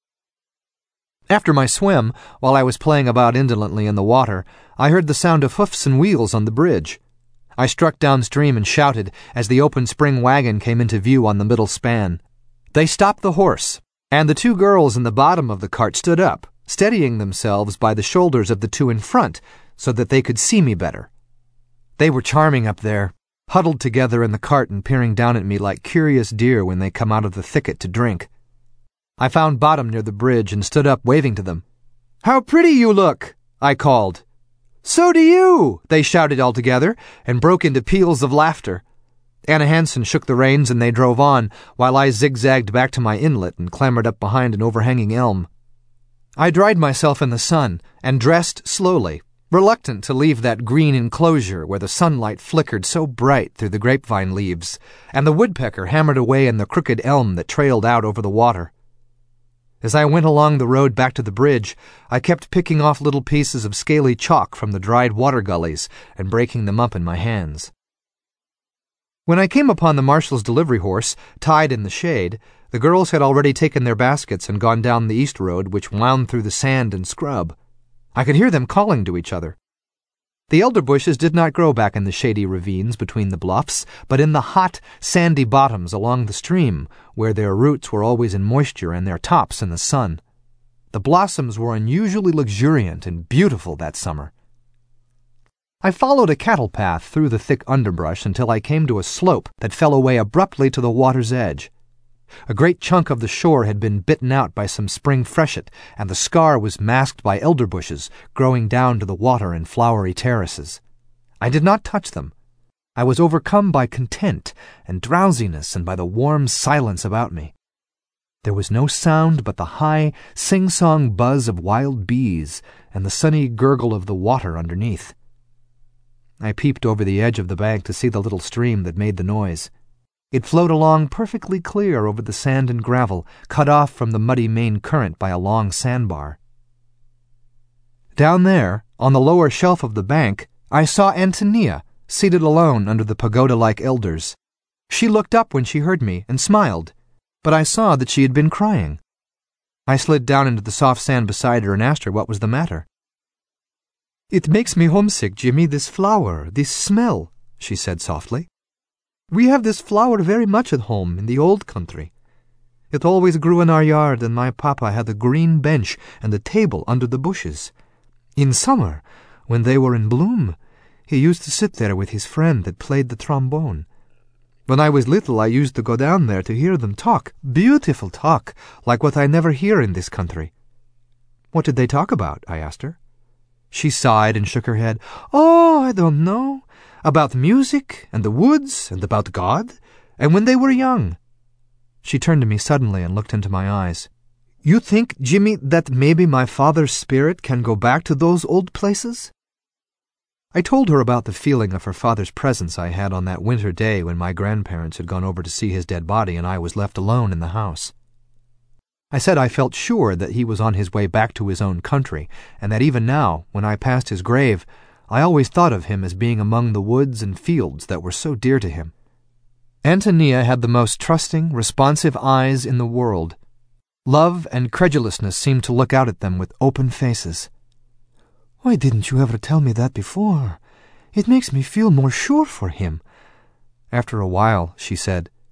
After my swim, while I was playing about indolently in the water, I heard the sound of hoofs and wheels on the bridge. I struck downstream and shouted as the open spring wagon came into view on the middle span. They stopped the horse, and the two girls in the bottom of the cart stood up, steadying themselves by the shoulders of the two in front, so that they could see me better. They were charming up there, huddled together in the cart and peering down at me like curious deer when they come out of the thicket to drink. I found bottom near the bridge and stood up waving to them. "How pretty you look!" I called. "So do you!" they shouted all together and broke into peals of laughter. Anna Hansen shook the reins and they drove on, while I zigzagged back to my inlet and clambered up behind an overhanging elm. I dried myself in the sun and dressed slowly, reluctant to leave that green enclosure where the sunlight flickered so bright through the grapevine leaves, and the woodpecker hammered away in the crooked elm that trailed out over the water. As I went along the road back to the bridge, I kept picking off little pieces of scaly chalk from the dried water gullies and breaking them up in my hands. When I came upon the marshal's delivery horse, tied in the shade, the girls had already taken their baskets and gone down the east road which wound through the sand and scrub. I could hear them calling to each other. The elder bushes did not grow back in the shady ravines between the bluffs, but in the hot, sandy bottoms along the stream, where their roots were always in moisture and their tops in the sun. The blossoms were unusually luxuriant and beautiful that summer. I followed a cattle path through the thick underbrush until I came to a slope that fell away abruptly to the water's edge. A great chunk of the shore had been bitten out by some spring freshet, and the scar was masked by elder bushes growing down to the water in flowery terraces. I did not touch them. I was overcome by content and drowsiness and by the warm silence about me. There was no sound but the high, sing-song buzz of wild bees and the sunny gurgle of the water underneath. I peeped over the edge of the bank to see the little stream that made the noise. It flowed along perfectly clear over the sand and gravel, cut off from the muddy main current by a long sandbar. Down there, on the lower shelf of the bank, I saw Antonia, seated alone under the pagoda-like elders. She looked up when she heard me and smiled, but I saw that she had been crying. I slid down into the soft sand beside her and asked her what was the matter. "It makes me homesick, Jimmy, this flower, this smell," she said softly. "We have this flower very much at home in the old country. It always grew in our yard, and my papa had a green bench and a table under the bushes. In summer, when they were in bloom, he used to sit there with his friend that played the trombone. When I was little, I used to go down there to hear them talk, beautiful talk, like what I never hear in this country." "What did they talk about?" I asked her. She sighed and shook her head. "Oh, I don't know. About music and the woods and about God, and when they were young." She turned to me suddenly and looked into my eyes. "You think, Jimmy, that maybe my father's spirit can go back to those old places?" I told her about the feeling of her father's presence I had on that winter day when my grandparents had gone over to see his dead body and I was left alone in the house. I said I felt sure that he was on his way back to his own country, and that even now, when I passed his grave, I always thought of him as being among the woods and fields that were so dear to him. Antonia had the most trusting, responsive eyes in the world. Love and credulousness seemed to look out at them with open faces. "Why didn't you ever tell me that before? It makes me feel more sure for him." After a while, she said,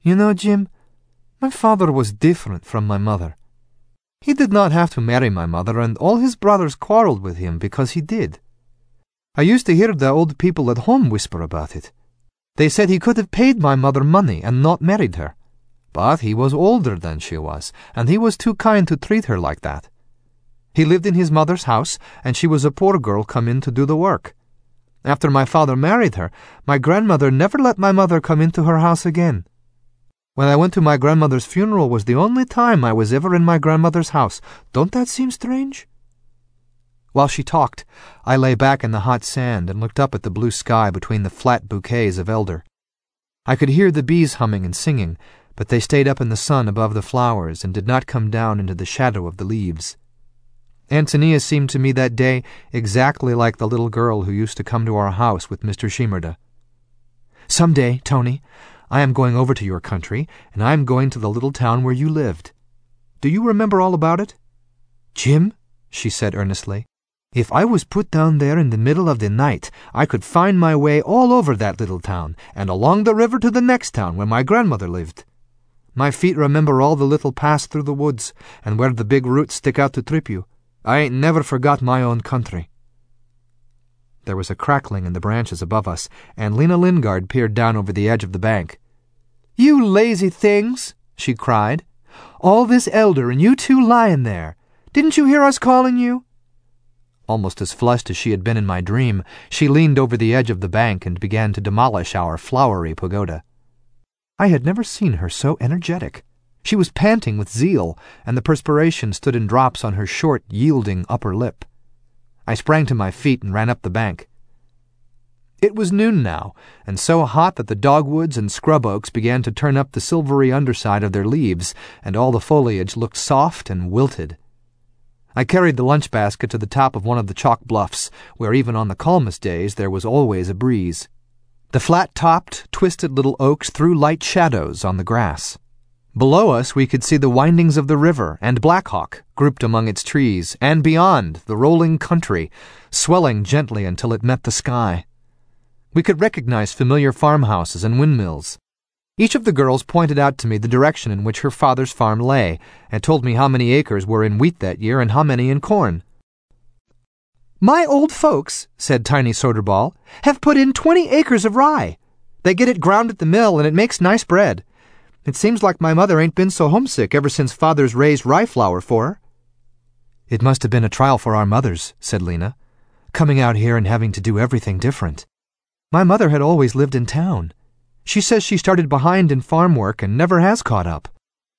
You know, Jim, my father was different from my mother. He did not have to marry my mother, and all his brothers quarreled with him because he did. I used to hear the old people at home whisper about it. They said he could have paid my mother money and not married her. But he was older than she was, and he was too kind to treat her like that. He lived in his mother's house, and she was a poor girl come in to do the work. After my father married her, my grandmother never let my mother come into her house again. When I went to my grandmother's funeral was the only time I was ever in my grandmother's house. Don't that seem strange? While she talked, I lay back in the hot sand and looked up at the blue sky between the flat bouquets of elder. I could hear the bees humming and singing, but they stayed up in the sun above the flowers and did not come down into the shadow of the leaves. Antonia seemed to me that day exactly like the little girl who used to come to our house with Mr. Shimerda. Some day, Tony, I am going over to your country, and I am going to the little town where you lived. Do you remember all about it? Jim, she said earnestly, if I was put down there in the middle of the night, I could find my way all over that little town, and along the river to the next town where my grandmother lived. My feet remember all the little paths through the woods, and where the big roots stick out to trip you. I ain't never forgot my own country. There was a crackling in the branches above us, and Lena Lingard peered down over the edge of the bank. You lazy things, she cried. All this elder and you two lying there. Didn't you hear us calling you? Almost as flushed as she had been in my dream, she leaned over the edge of the bank and began to demolish our flowery pagoda. I had never seen her so energetic. She was panting with zeal, and the perspiration stood in drops on her short, yielding upper lip. I sprang to my feet and ran up the bank. It was noon now, and so hot that the dogwoods and scrub oaks began to turn up the silvery underside of their leaves, and all the foliage looked soft and wilted. I carried the lunch basket to the top of one of the chalk bluffs, where even on the calmest days there was always a breeze. The flat-topped, twisted little oaks threw light shadows on the grass. Below us we could see the windings of the river and Blackhawk grouped among its trees, and beyond, the rolling country, swelling gently until it met the sky. We could recognize familiar farmhouses and windmills. Each of the girls pointed out to me the direction in which her father's farm lay, and told me how many acres were in wheat that year and how many in corn. My old folks, said Tiny Soderball, have put in 20 acres of rye. They get it ground at the mill, and it makes nice bread. It seems like my mother ain't been so homesick ever since Father's raised rye flour for her. It must have been a trial for our mothers, said Lena, coming out here and having to do everything different. My mother had always lived in town. She says she started behind in farm work and never has caught up.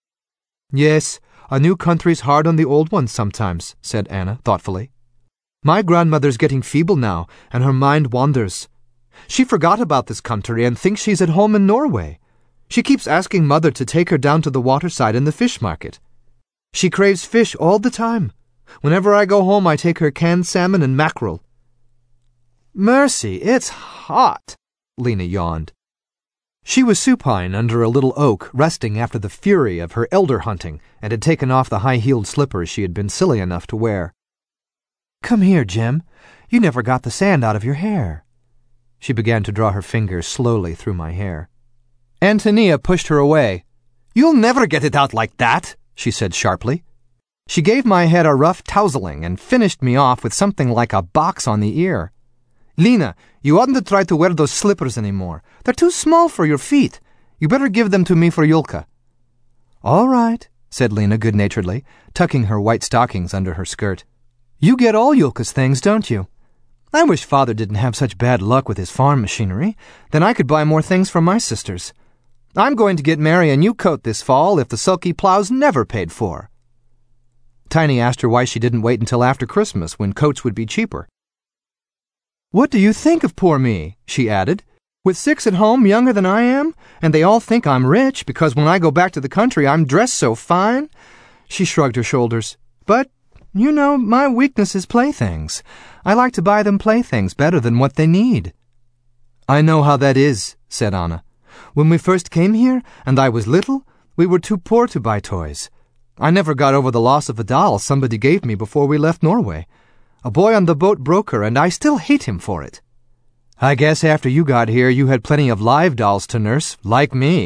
Yes, a new country's hard on the old ones sometimes, said Anna thoughtfully. My grandmother's getting feeble now, and her mind wanders. She forgot about this country and thinks she's at home in Norway. She keeps asking Mother to take her down to the waterside in the fish market. She craves fish all the time. Whenever I go home, I take her canned salmon and mackerel. Mercy, it's hot, Lena yawned. She was supine under a little oak, resting after the fury of her elder hunting, and had taken off the high-heeled slippers she had been silly enough to wear. Come here, Jim. You never got the sand out of your hair. She began to draw her fingers slowly through my hair. Antonia pushed her away. You'll never get it out like that, she said sharply. She gave my head a rough touseling and finished me off with something like a box on the ear. Lena, you oughtn't to try to wear those slippers anymore. They're too small for your feet. You better give them to me for Yulka. All right, said Lena good-naturedly, tucking her white stockings under her skirt. You get all Yulka's things, don't you? I wish Father didn't have such bad luck with his farm machinery. Then I could buy more things for my sisters. I'm going to get Mary a new coat this fall if the sulky plow's never paid for. Tiny asked her why she didn't wait until after Christmas when coats would be cheaper. What do you think of poor me? She added. With 6 at home younger than I am, and they all think I'm rich because when I go back to the country I'm dressed so fine. She shrugged her shoulders. But, you know, my weakness is playthings. I like to buy them playthings better than what they need. I know how that is, said Anna. When we first came here, and I was little, we were too poor to buy toys. I never got over the loss of a doll somebody gave me before we left Norway. A boy on the boat broke her, and I still hate him for it. I guess after you got here, you had plenty of live dolls to nurse, like me,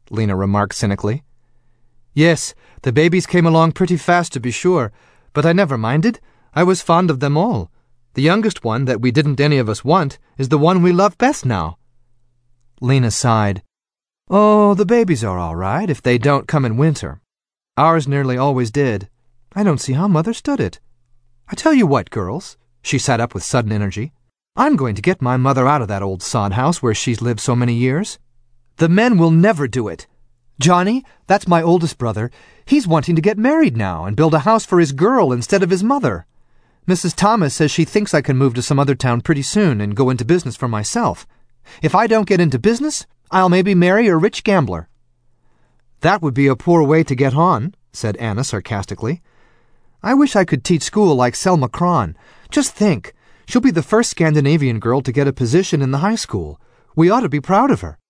Lena remarked cynically. Yes, the babies came along pretty fast to be sure, but I never minded. I was fond of them all. The youngest one, that we didn't any of us want, is the one we love best now. Lena sighed. Oh, the babies are all right if they don't come in winter. Ours nearly always did. I don't see how Mother stood it. I tell you what, girls, she sat up with sudden energy. I'm going to get my mother out of that old sod house where she's lived so many years. The men will never do it. Johnny, that's my oldest brother, he's wanting to get married now and build a house for his girl instead of his mother. Mrs. Thomas says she thinks I can move to some other town pretty soon and go into business for myself. If I don't get into business, I'll maybe marry a rich gambler. That would be a poor way to get on, said Anna sarcastically. I wish I could teach school like Selma Cron. Just think, she'll be the first Scandinavian girl to get a position in the high school. We ought to be proud of her.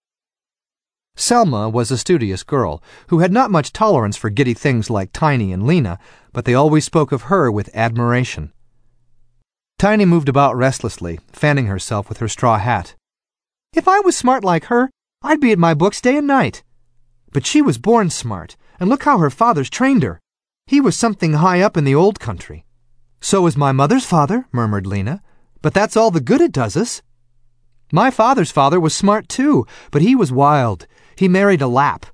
Selma was a studious girl who had not much tolerance for giddy things like Tiny and Lena, but they always spoke of her with admiration. Tiny moved about restlessly, fanning herself with her straw hat. If I was smart like her, I'd be at my books day and night. But she was born smart, and look how her father's trained her. He was something high up in the old country. So was my mother's father, murmured Lena, but that's all the good it does us. My father's father was smart too, but he was wild. He married a Lapp.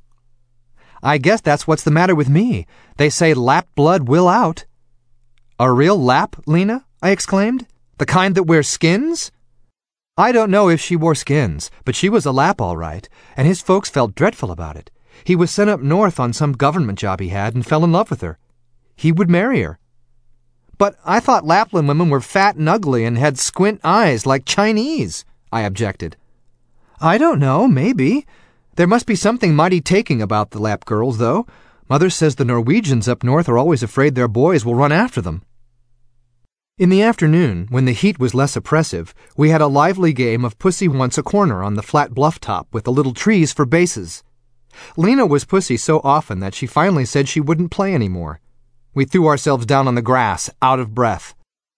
I guess that's what's the matter with me. They say Lapp blood will out. A real Lapp, Lena? I exclaimed. The kind that wears skins? I don't know if she wore skins, but she was a Lapp all right, and his folks felt dreadful about it. He was sent up north on some government job he had and fell in love with her. He would marry her. But I thought Lapland women were fat and ugly and had squint eyes like Chinese, I objected. I don't know, maybe. There must be something mighty taking about the Lapp girls, though. Mother says the Norwegians up north are always afraid their boys will run after them. In the afternoon, when the heat was less oppressive, we had a lively game of Pussy Wants a Corner on the flat bluff top with the little trees for bases. Lena was Pussy so often that she finally said she wouldn't play any more. We threw ourselves down on the grass, out of breath.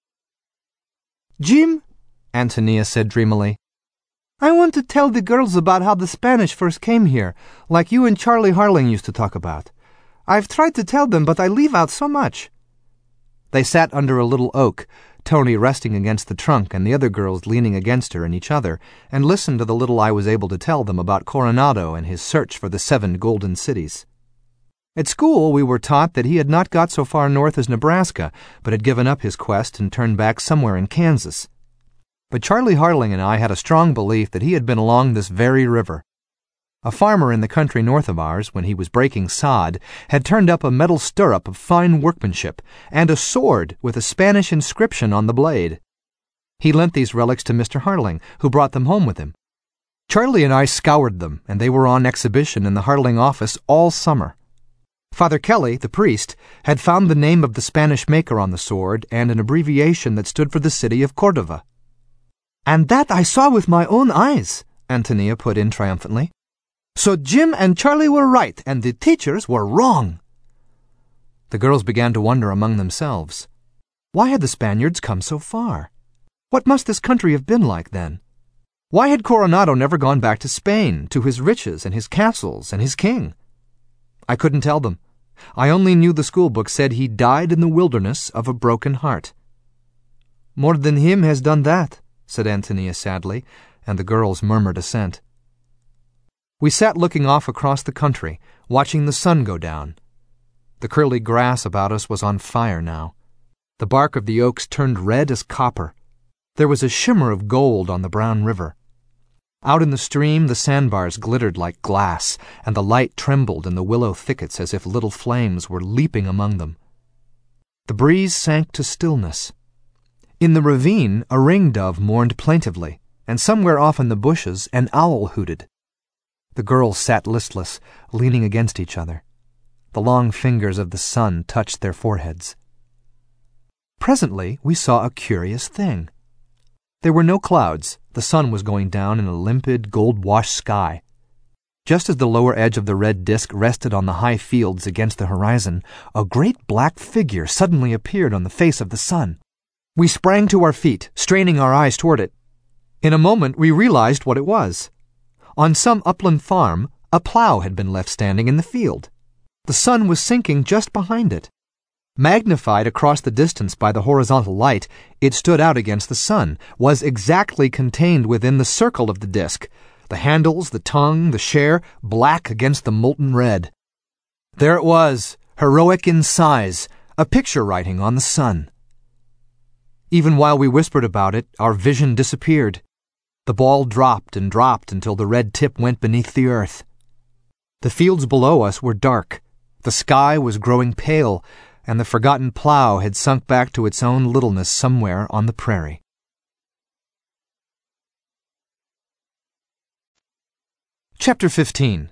Jim, Antonia said dreamily, I want to tell the girls about how the Spanish first came here, like you and Charlie Harling used to talk about. I've tried to tell them, but I leave out so much. They sat under a little oak, Tony resting against the trunk and the other girls leaning against her and each other, and listened to the little I was able to tell them about Coronado and his search for the 7 golden cities. At school, we were taught that he had not got so far north as Nebraska, but had given up his quest and turned back somewhere in Kansas. But Charlie Harling and I had a strong belief that he had been along this very river. A farmer in the country north of ours, when he was breaking sod, had turned up a metal stirrup of fine workmanship and a sword with a Spanish inscription on the blade. He lent these relics to Mr. Harling, who brought them home with him. Charlie and I scoured them, and they were on exhibition in the Harling office all summer. Father Kelly, the priest, had found the name of the Spanish maker on the sword and an abbreviation that stood for the city of Cordova. And that I saw with my own eyes, Antonia put in triumphantly. So Jim and Charlie were right, and the teachers were wrong. The girls began to wonder among themselves. Why had the Spaniards come so far? What must this country have been like then? Why had Coronado never gone back to Spain, to his riches and his castles and his king? I couldn't tell them. I only knew the schoolbook said he died in the wilderness of a broken heart. More than him has done that, said Antonia sadly, and the girls murmured assent. We sat looking off across the country, watching the sun go down. The curly grass about us was on fire now. The bark of the oaks turned red as copper. There was a shimmer of gold on the brown river. Out in the stream, the sandbars glittered like glass, and the light trembled in the willow thickets as if little flames were leaping among them. The breeze sank to stillness. In the ravine, a ring-dove mourned plaintively, and somewhere off in the bushes, an owl hooted. The girls sat listless, leaning against each other. The long fingers of the sun touched their foreheads. Presently, we saw a curious thing. There were no clouds. The sun was going down in a limpid, gold-washed sky. Just as the lower edge of the red disk rested on the high fields against the horizon, a great black figure suddenly appeared on the face of the sun. We sprang to our feet, straining our eyes toward it. In a moment, we realized what it was. On some upland farm, A plow had been left standing in the field. The sun was sinking just behind it. Magnified across the distance by the horizontal light, it stood out against the sun, was exactly contained within the circle of the disk, the handles, the tongue, the share, black against the molten red. There it was, heroic in size, a picture writing on the sun. Even while we whispered about it, our vision disappeared. The ball dropped and dropped until the red tip went beneath the earth. The fields below us were dark. The sky was growing pale, and the forgotten plow had sunk back to its own littleness somewhere on the prairie. Chapter 15.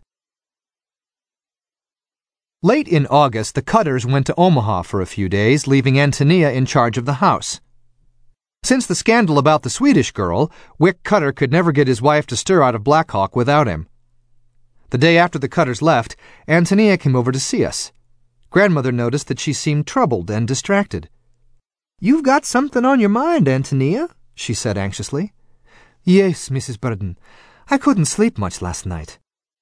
Late in August, the Cutters went to Omaha for a few days, leaving Antonia in charge of the house. Since the scandal about the Swedish girl, Wick Cutter could never get his wife to stir out of Black Hawk without him. The day after the Cutters left, Antonia came over to see us. Grandmother noticed that she seemed troubled and distracted. "You've got something on your mind, Antonia," she said anxiously. "Yes, Mrs. Burden. I couldn't sleep much last night."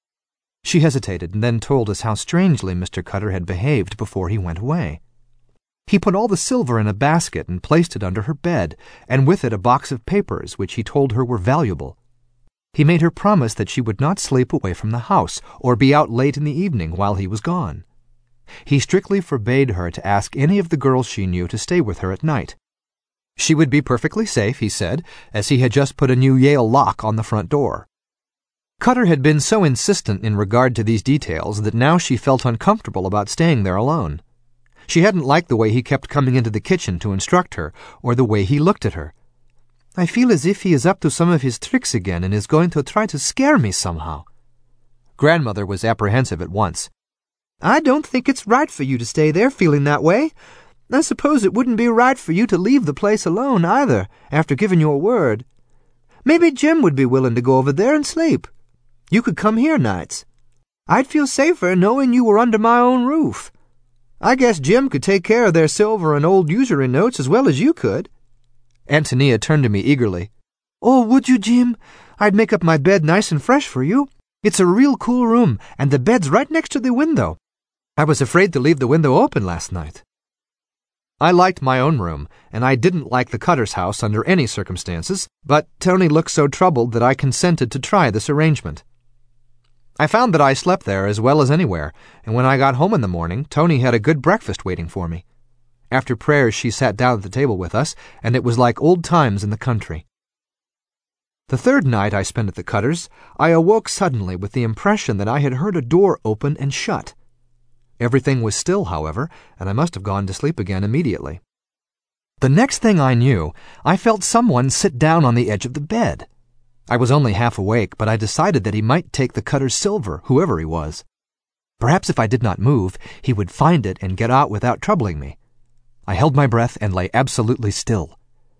She hesitated and then told us how strangely Mr. Cutter had behaved before he went away. He put all the silver in a basket and placed it under her bed, and with it a box of papers which he told her were valuable. He made her promise that she would not sleep away from the house or be out late in the evening while he was gone. He strictly forbade her to ask any of the girls she knew to stay with her at night. She would be perfectly safe, he said, as he had just put a new Yale lock on the front door. Cutter had been so insistent in regard to these details that now she felt uncomfortable about staying there alone. She hadn't liked the way he kept coming into the kitchen to instruct her, or the way he looked at her. "I feel as if he is up to some of his tricks again and is going to try to scare me somehow." Grandmother was apprehensive at once. "I don't think it's right for you to stay there feeling that way. I suppose it wouldn't be right for you to leave the place alone either, after giving your word. Maybe Jim would be willing to go over there and sleep. You could come here nights. I'd feel safer knowing you were under my own roof. I guess Jim could take care of their silver and old usury notes as well as you could." Antonia turned to me eagerly. "Oh, would you, Jim? I'd make up my bed nice and fresh for you. It's a real cool room, and the bed's right next to the window. I was afraid to leave the window open last night." I liked my own room, and I didn't like the Cutters' house under any circumstances, but Tony looked so troubled that I consented to try this arrangement. I found that I slept there as well as anywhere, and when I got home in the morning, Tony had a good breakfast waiting for me. After prayers, she sat down at the table with us, and it was like old times in the country. The third night I spent at the Cutters, I awoke suddenly with the impression that I had heard a door open and shut. Everything was still, however, and I must have gone to sleep again immediately. The next thing I knew, I felt someone sit down on the edge of the bed. I was only half awake, but I decided that he might take the Cutter's silver, whoever he was. Perhaps if I did not move, he would find it and get out without troubling me. I held my breath and lay absolutely still.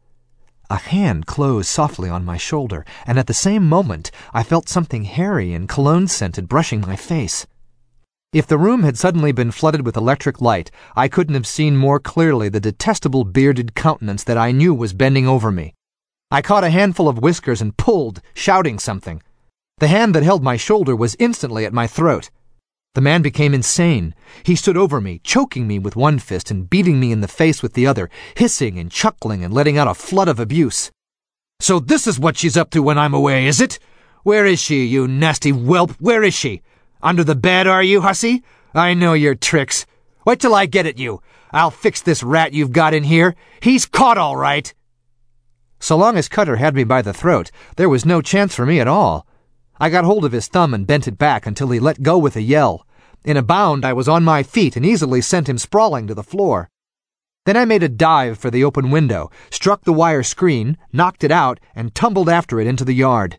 A hand closed softly on my shoulder, and at the same moment I felt something hairy and cologne-scented brushing my face. If the room had suddenly been flooded with electric light, I couldn't have seen more clearly the detestable bearded countenance that I knew was bending over me. I caught a handful of whiskers and pulled, shouting something. The hand that held my shoulder was instantly at my throat. The man became insane. He stood over me, choking me with one fist and beating me in the face with the other, hissing and chuckling and letting out a flood of abuse. "So this is what she's up to when I'm away, is it? Where is she, you nasty whelp? Where is she? Under the bed, are you, hussy? I know your tricks. Wait till I get at you. I'll fix this rat you've got in here. He's caught all right." So long as Cutter had me by the throat, there was no chance for me at all. I got hold of his thumb and bent it back until he let go with a yell. In a bound, I was on my feet and easily sent him sprawling to the floor. Then I made a dive for the open window, struck the wire screen, knocked it out, and tumbled after it into the yard.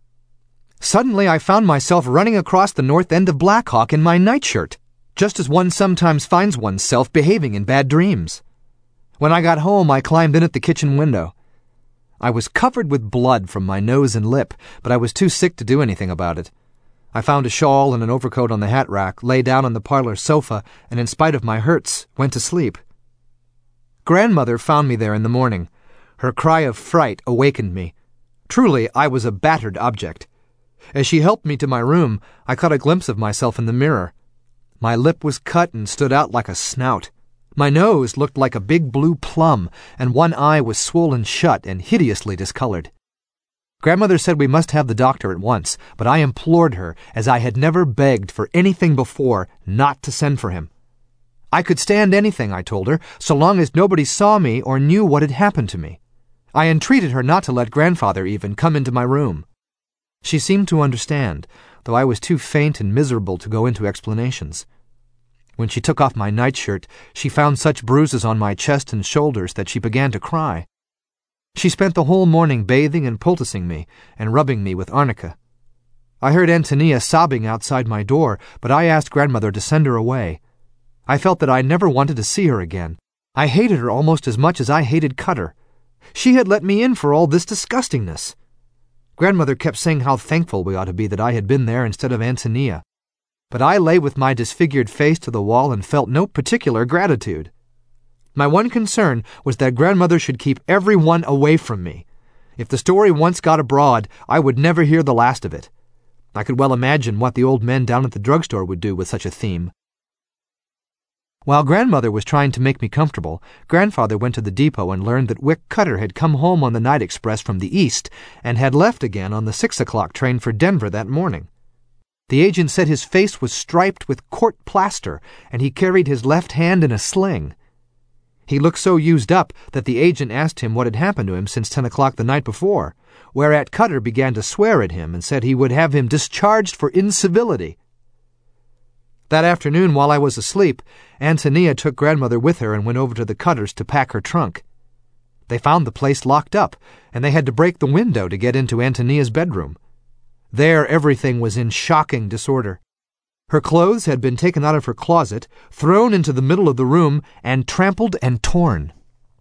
Suddenly I found myself running across the north end of Black Hawk in my nightshirt, just as one sometimes finds oneself behaving in bad dreams. When I got home, I climbed in at the kitchen window. I was covered with blood from my nose and lip, but I was too sick to do anything about it. I found a shawl and an overcoat on the hat rack, lay down on the parlor sofa, and in spite of my hurts, went to sleep. Grandmother found me there in the morning. Her cry of fright awakened me. Truly, I was a battered object. As she helped me to my room, I caught a glimpse of myself in the mirror. My lip was cut and stood out like a snout. My nose looked like a big blue plum, and one eye was swollen shut and hideously discolored. Grandmother said we must have the doctor at once, but I implored her, as I had never begged for anything before, not to send for him. I could stand anything, I told her, so long as nobody saw me or knew what had happened to me. I entreated her not to let Grandfather even come into my room. She seemed to understand, though I was too faint and miserable to go into explanations. When she took off my nightshirt, she found such bruises on my chest and shoulders that she began to cry. She spent the whole morning bathing and poulticing me and rubbing me with arnica. I heard Antonia sobbing outside my door, but I asked Grandmother to send her away. I felt that I never wanted to see her again. I hated her almost as much as I hated Cutter. She had let me in for all this disgustingness. Grandmother kept saying how thankful we ought to be that I had been there instead of Antonia. But I lay with my disfigured face to the wall and felt no particular gratitude. My one concern was that Grandmother should keep everyone away from me. If the story once got abroad, I would never hear the last of it. I could well imagine what the old men down at the drugstore would do with such a theme. While Grandmother was trying to make me comfortable, Grandfather went to the depot and learned that Wick Cutter had come home on the night express from the east and had left again on the 6 o'clock train for Denver that morning. The agent said his face was striped with court plaster and he carried his left hand in a sling. He looked so used up that the agent asked him what had happened to him since 10 o'clock the night before, whereat Cutter began to swear at him and said he would have him discharged for incivility. That afternoon, while I was asleep, Antonia took Grandmother with her and went over to the Cutters to pack her trunk. They found the place locked up, and they had to break the window to get into Antonia's bedroom. There everything was in shocking disorder. Her clothes had been taken out of her closet, thrown into the middle of the room, and trampled and torn.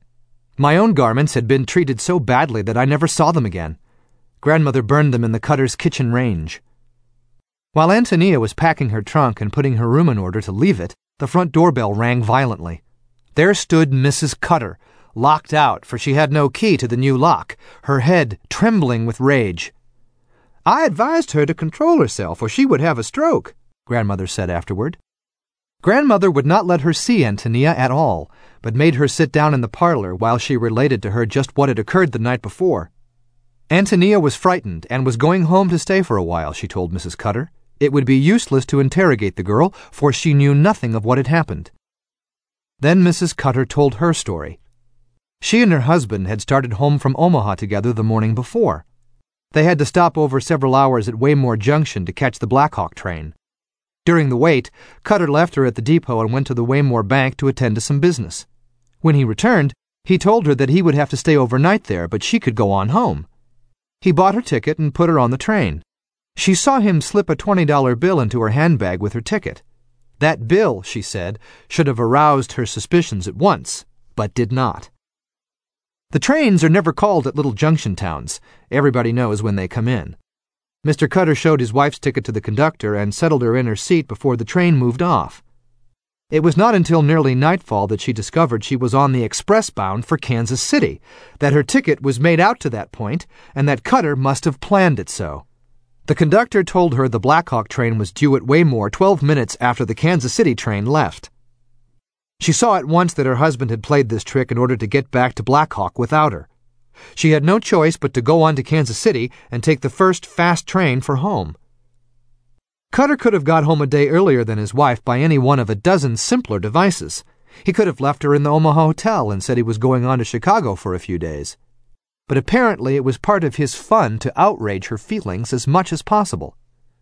My own garments had been treated so badly that I never saw them again. Grandmother burned them in the Cutters' kitchen range. While Antonia was packing her trunk and putting her room in order to leave it, the front doorbell rang violently. There stood Mrs. Cutter, locked out, for she had no key to the new lock, her head trembling with rage. "I advised her to control herself, or she would have a stroke," Grandmother said afterward. Grandmother would not let her see Antonia at all, but made her sit down in the parlor while she related to her just what had occurred the night before. Antonia was frightened and was going home to stay for a while, she told Mrs. Cutter. It would be useless to interrogate the girl, for she knew nothing of what had happened. Then Mrs. Cutter told her story. She and her husband had started home from Omaha together the morning before. They had to stop over several hours at Waymore Junction to catch the Blackhawk train. During the wait, Cutter left her at the depot and went to the Waymore Bank to attend to some business. When he returned, he told her that he would have to stay overnight there, but she could go on home. He bought her ticket and put her on the train. She saw him slip a $20 bill into her handbag with her ticket. That bill, she said, should have aroused her suspicions at once, but did not. The trains are never called at little junction towns. Everybody knows when they come in. Mr. Cutter showed his wife's ticket to the conductor and settled her in her seat before the train moved off. It was not until nearly nightfall that she discovered she was on the express bound for Kansas City, that her ticket was made out to that point, and that Cutter must have planned it so. The conductor told her the Blackhawk train was due at Waymore 12 minutes after the Kansas City train left. She saw at once that her husband had played this trick in order to get back to Blackhawk without her. She had no choice but to go on to Kansas City and take the first fast train for home. Cutter could have got home a day earlier than his wife by any one of a dozen simpler devices. He could have left her in the Omaha hotel and said he was going on to Chicago for a few days. But apparently it was part of his fun to outrage her feelings as much as possible.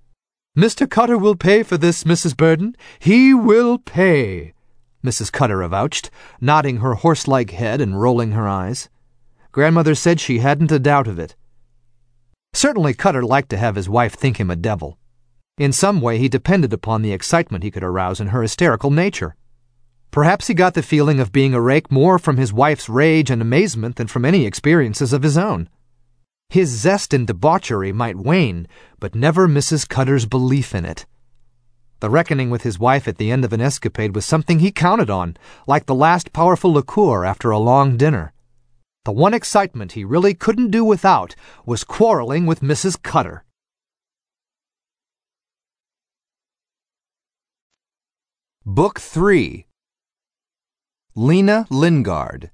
"Mr. Cutter will pay for this, Mrs. Burden. He will pay," Mrs. Cutter avouched, nodding her horse-like head and rolling her eyes. Grandmother said she hadn't a doubt of it. Certainly Cutter liked to have his wife think him a devil. In some way he depended upon the excitement he could arouse in her hysterical nature. Perhaps he got the feeling of being a rake more from his wife's rage and amazement than from any experiences of his own. His zest in debauchery might wane, but never Mrs. Cutter's belief in it. The reckoning with his wife at the end of an escapade was something he counted on, like the last powerful liqueur after a long dinner. The one excitement he really couldn't do without was quarreling with Mrs. Cutter. Book 3. Lena Lingard.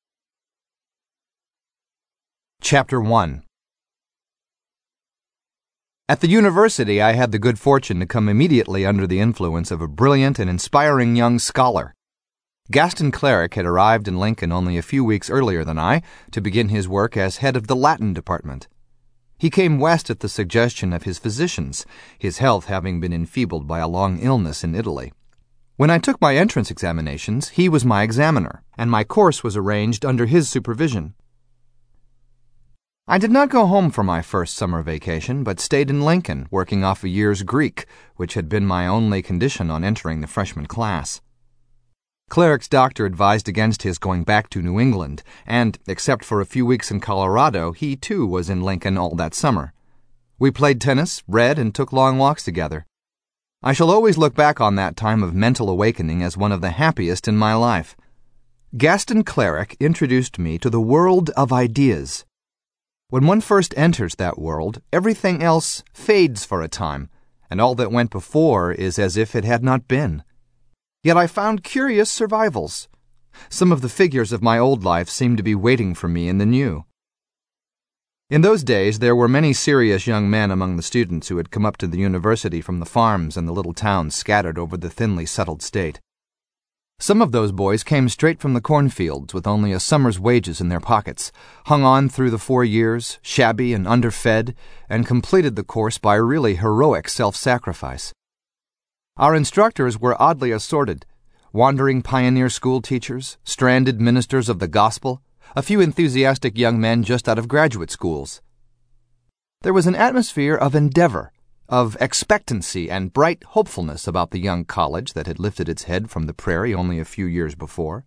Chapter 1. At the university, I had the good fortune to come immediately under the influence of a brilliant and inspiring young scholar. Gaston Cleric had arrived in Lincoln only a few weeks earlier than I to begin his work as head of the Latin department. He came west at the suggestion of his physicians, his health having been enfeebled by a long illness in Italy. When I took my entrance examinations, he was my examiner, and my course was arranged under his supervision. I did not go home for my first summer vacation, but stayed in Lincoln, working off a year's Greek, which had been my only condition on entering the freshman class. Cleric's doctor advised against his going back to New England, and, except for a few weeks in Colorado, he too was in Lincoln all that summer. We played tennis, read, and took long walks together. I shall always look back on that time of mental awakening as one of the happiest in my life. Gaston Cleric introduced me to the world of ideas. When one first enters that world, everything else fades for a time, and all that went before is as if it had not been. Yet I found curious survivals. Some of the figures of my old life seemed to be waiting for me in the new. In those days, there were many serious young men among the students who had come up to the university from the farms and the little towns scattered over the thinly settled state. Some of those boys came straight from the cornfields with only a summer's wages in their pockets, hung on through the 4 years, shabby and underfed, and completed the course by really heroic self-sacrifice. Our instructors were oddly assorted: wandering pioneer school teachers, stranded ministers of the gospel, a few enthusiastic young men just out of graduate schools. There was an atmosphere of endeavor, of expectancy and bright hopefulness about the young college that had lifted its head from the prairie only a few years before.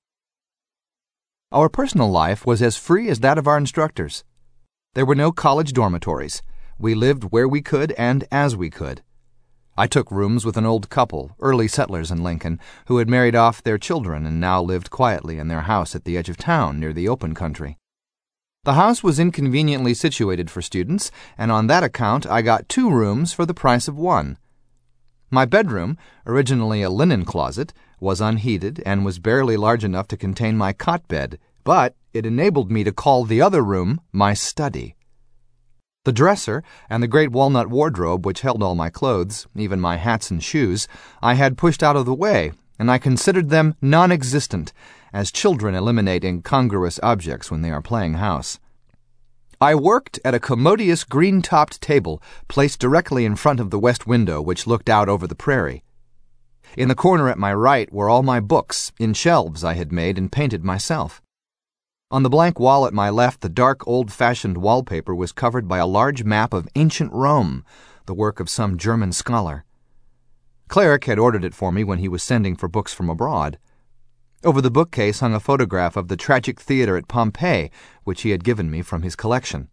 Our personal life was as free as that of our instructors. There were no college dormitories. We lived where we could and as we could. I took rooms with an old couple, early settlers in Lincoln, who had married off their children and now lived quietly in their house at the edge of town near the open country. The house was inconveniently situated for students, and on that account I got 2 rooms for the price of 1. My bedroom, originally a linen closet, was unheated and was barely large enough to contain my cot bed, but it enabled me to call the other room my study. The dresser and the great walnut wardrobe which held all my clothes, even my hats and shoes, I had pushed out of the way, and I considered them non-existent, as children eliminate incongruous objects when they are playing house. I worked at a commodious green-topped table placed directly in front of the west window which looked out over the prairie. In the corner at my right were all my books, in shelves I had made and painted myself. On the blank wall at my left, the dark, old-fashioned wallpaper was covered by a large map of ancient Rome, the work of some German scholar. Cleric had ordered it for me when he was sending for books from abroad. Over the bookcase hung a photograph of the tragic theater at Pompeii, which he had given me from his collection.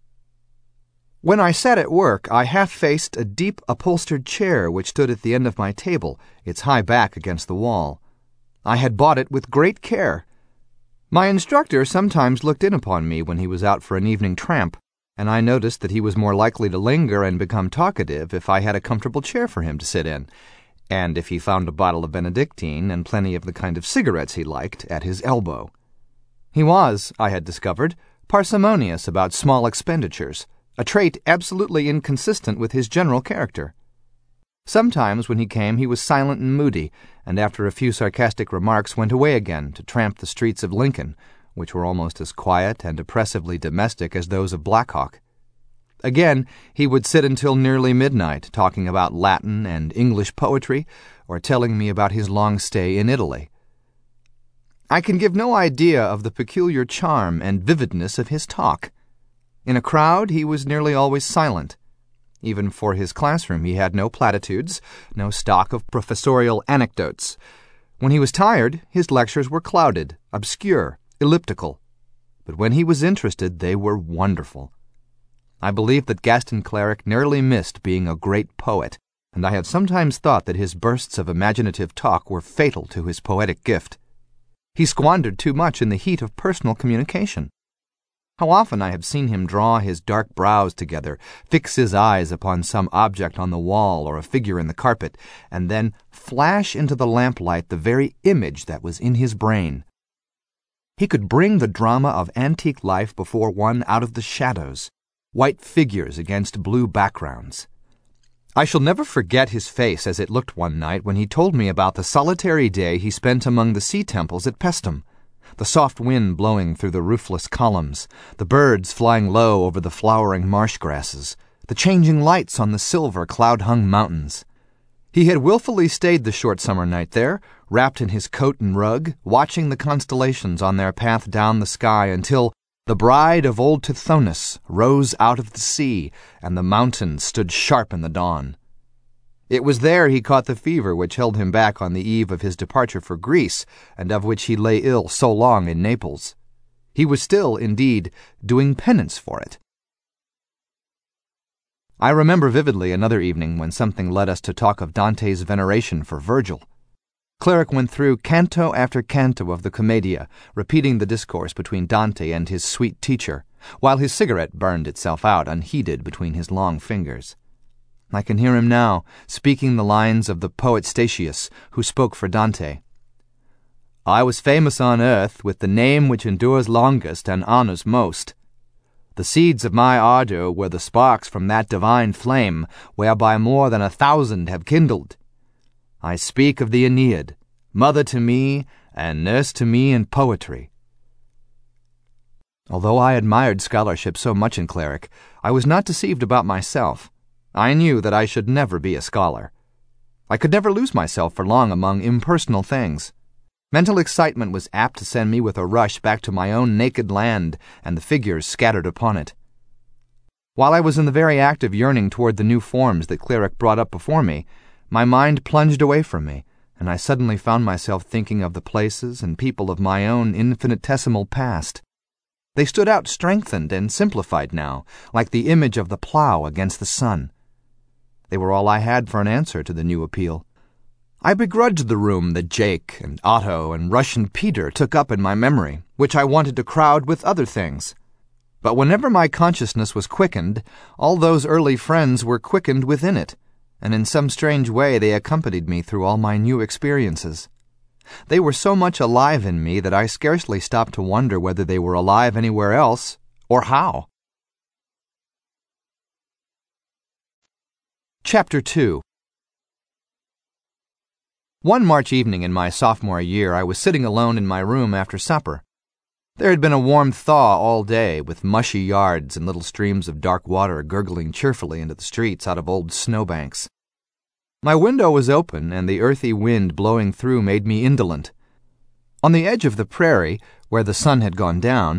When I sat at work, I half-faced a deep upholstered chair which stood at the end of my table, its high back against the wall. I had bought it with great care. My instructor sometimes looked in upon me when he was out for an evening tramp, and I noticed that he was more likely to linger and become talkative if I had a comfortable chair for him to sit in, and if he found a bottle of Benedictine and plenty of the kind of cigarettes he liked at his elbow. He was, I had discovered, parsimonious about small expenditures, a trait absolutely inconsistent with his general character. Sometimes when he came he was silent and moody, and after a few sarcastic remarks went away again to tramp the streets of Lincoln, which were almost as quiet and oppressively domestic as those of Black Hawk. Again, he would sit until nearly midnight talking about Latin and English poetry, or telling me about his long stay in Italy. I can give no idea of the peculiar charm and vividness of his talk. In a crowd he was nearly always silent. Even for his classroom he had no platitudes, no stock of professorial anecdotes. When he was tired, his lectures were clouded, obscure, elliptical. But when he was interested, they were wonderful. I believe that Gaston Cleric nearly missed being a great poet, and I have sometimes thought that his bursts of imaginative talk were fatal to his poetic gift. He squandered too much in the heat of personal communication. How often I have seen him draw his dark brows together, fix his eyes upon some object on the wall or a figure in the carpet, and then flash into the lamplight the very image that was in his brain. He could bring the drama of antique life before one out of the shadows, white figures against blue backgrounds. I shall never forget his face as it looked one night when he told me about the solitary day he spent among the sea temples at Paestum. The soft wind blowing through the roofless columns, the birds flying low over the flowering marsh grasses, the changing lights on the silver cloud-hung mountains. He had willfully stayed the short summer night there, wrapped in his coat and rug, watching the constellations on their path down the sky until the bride of old Tithonus rose out of the sea and the mountains stood sharp in the dawn. It was there he caught the fever which held him back on the eve of his departure for Greece, and of which he lay ill so long in Naples. He was still, indeed, doing penance for it. I remember vividly another evening when something led us to talk of Dante's veneration for Virgil. Cleric went through canto after canto of the Commedia, repeating the discourse between Dante and his sweet teacher, while his cigarette burned itself out unheeded between his long fingers. I can hear him now, speaking the lines of the poet Statius, who spoke for Dante. I was famous on earth with the name which endures longest and honors most. The seeds of my ardor were the sparks from that divine flame, whereby more than 1,000 have kindled. I speak of the Aeneid, mother to me and nurse to me in poetry. Although I admired scholarship so much in Cleric, I was not deceived about myself. I knew that I should never be a scholar. I could never lose myself for long among impersonal things. Mental excitement was apt to send me with a rush back to my own naked land and the figures scattered upon it. While I was in the very act of yearning toward the new forms that Cleric brought up before me, my mind plunged away from me, and I suddenly found myself thinking of the places and people of my own infinitesimal past. They stood out strengthened and simplified now, like the image of the plow against the sun. They were all I had for an answer to the new appeal. I begrudged the room that Jake and Otto and Russian Peter took up in my memory, which I wanted to crowd with other things. But whenever my consciousness was quickened, all those early friends were quickened within it, and in some strange way they accompanied me through all my new experiences. They were so much alive in me that I scarcely stopped to wonder whether they were alive anywhere else, or how. Chapter 2. One March evening in my sophomore year, I was sitting alone in my room after supper. There had been a warm thaw all day, with mushy yards and little streams of dark water gurgling cheerfully into the streets out of old snowbanks. My window was open, and the earthy wind blowing through made me indolent. On the edge of the prairie, where the sun had gone down,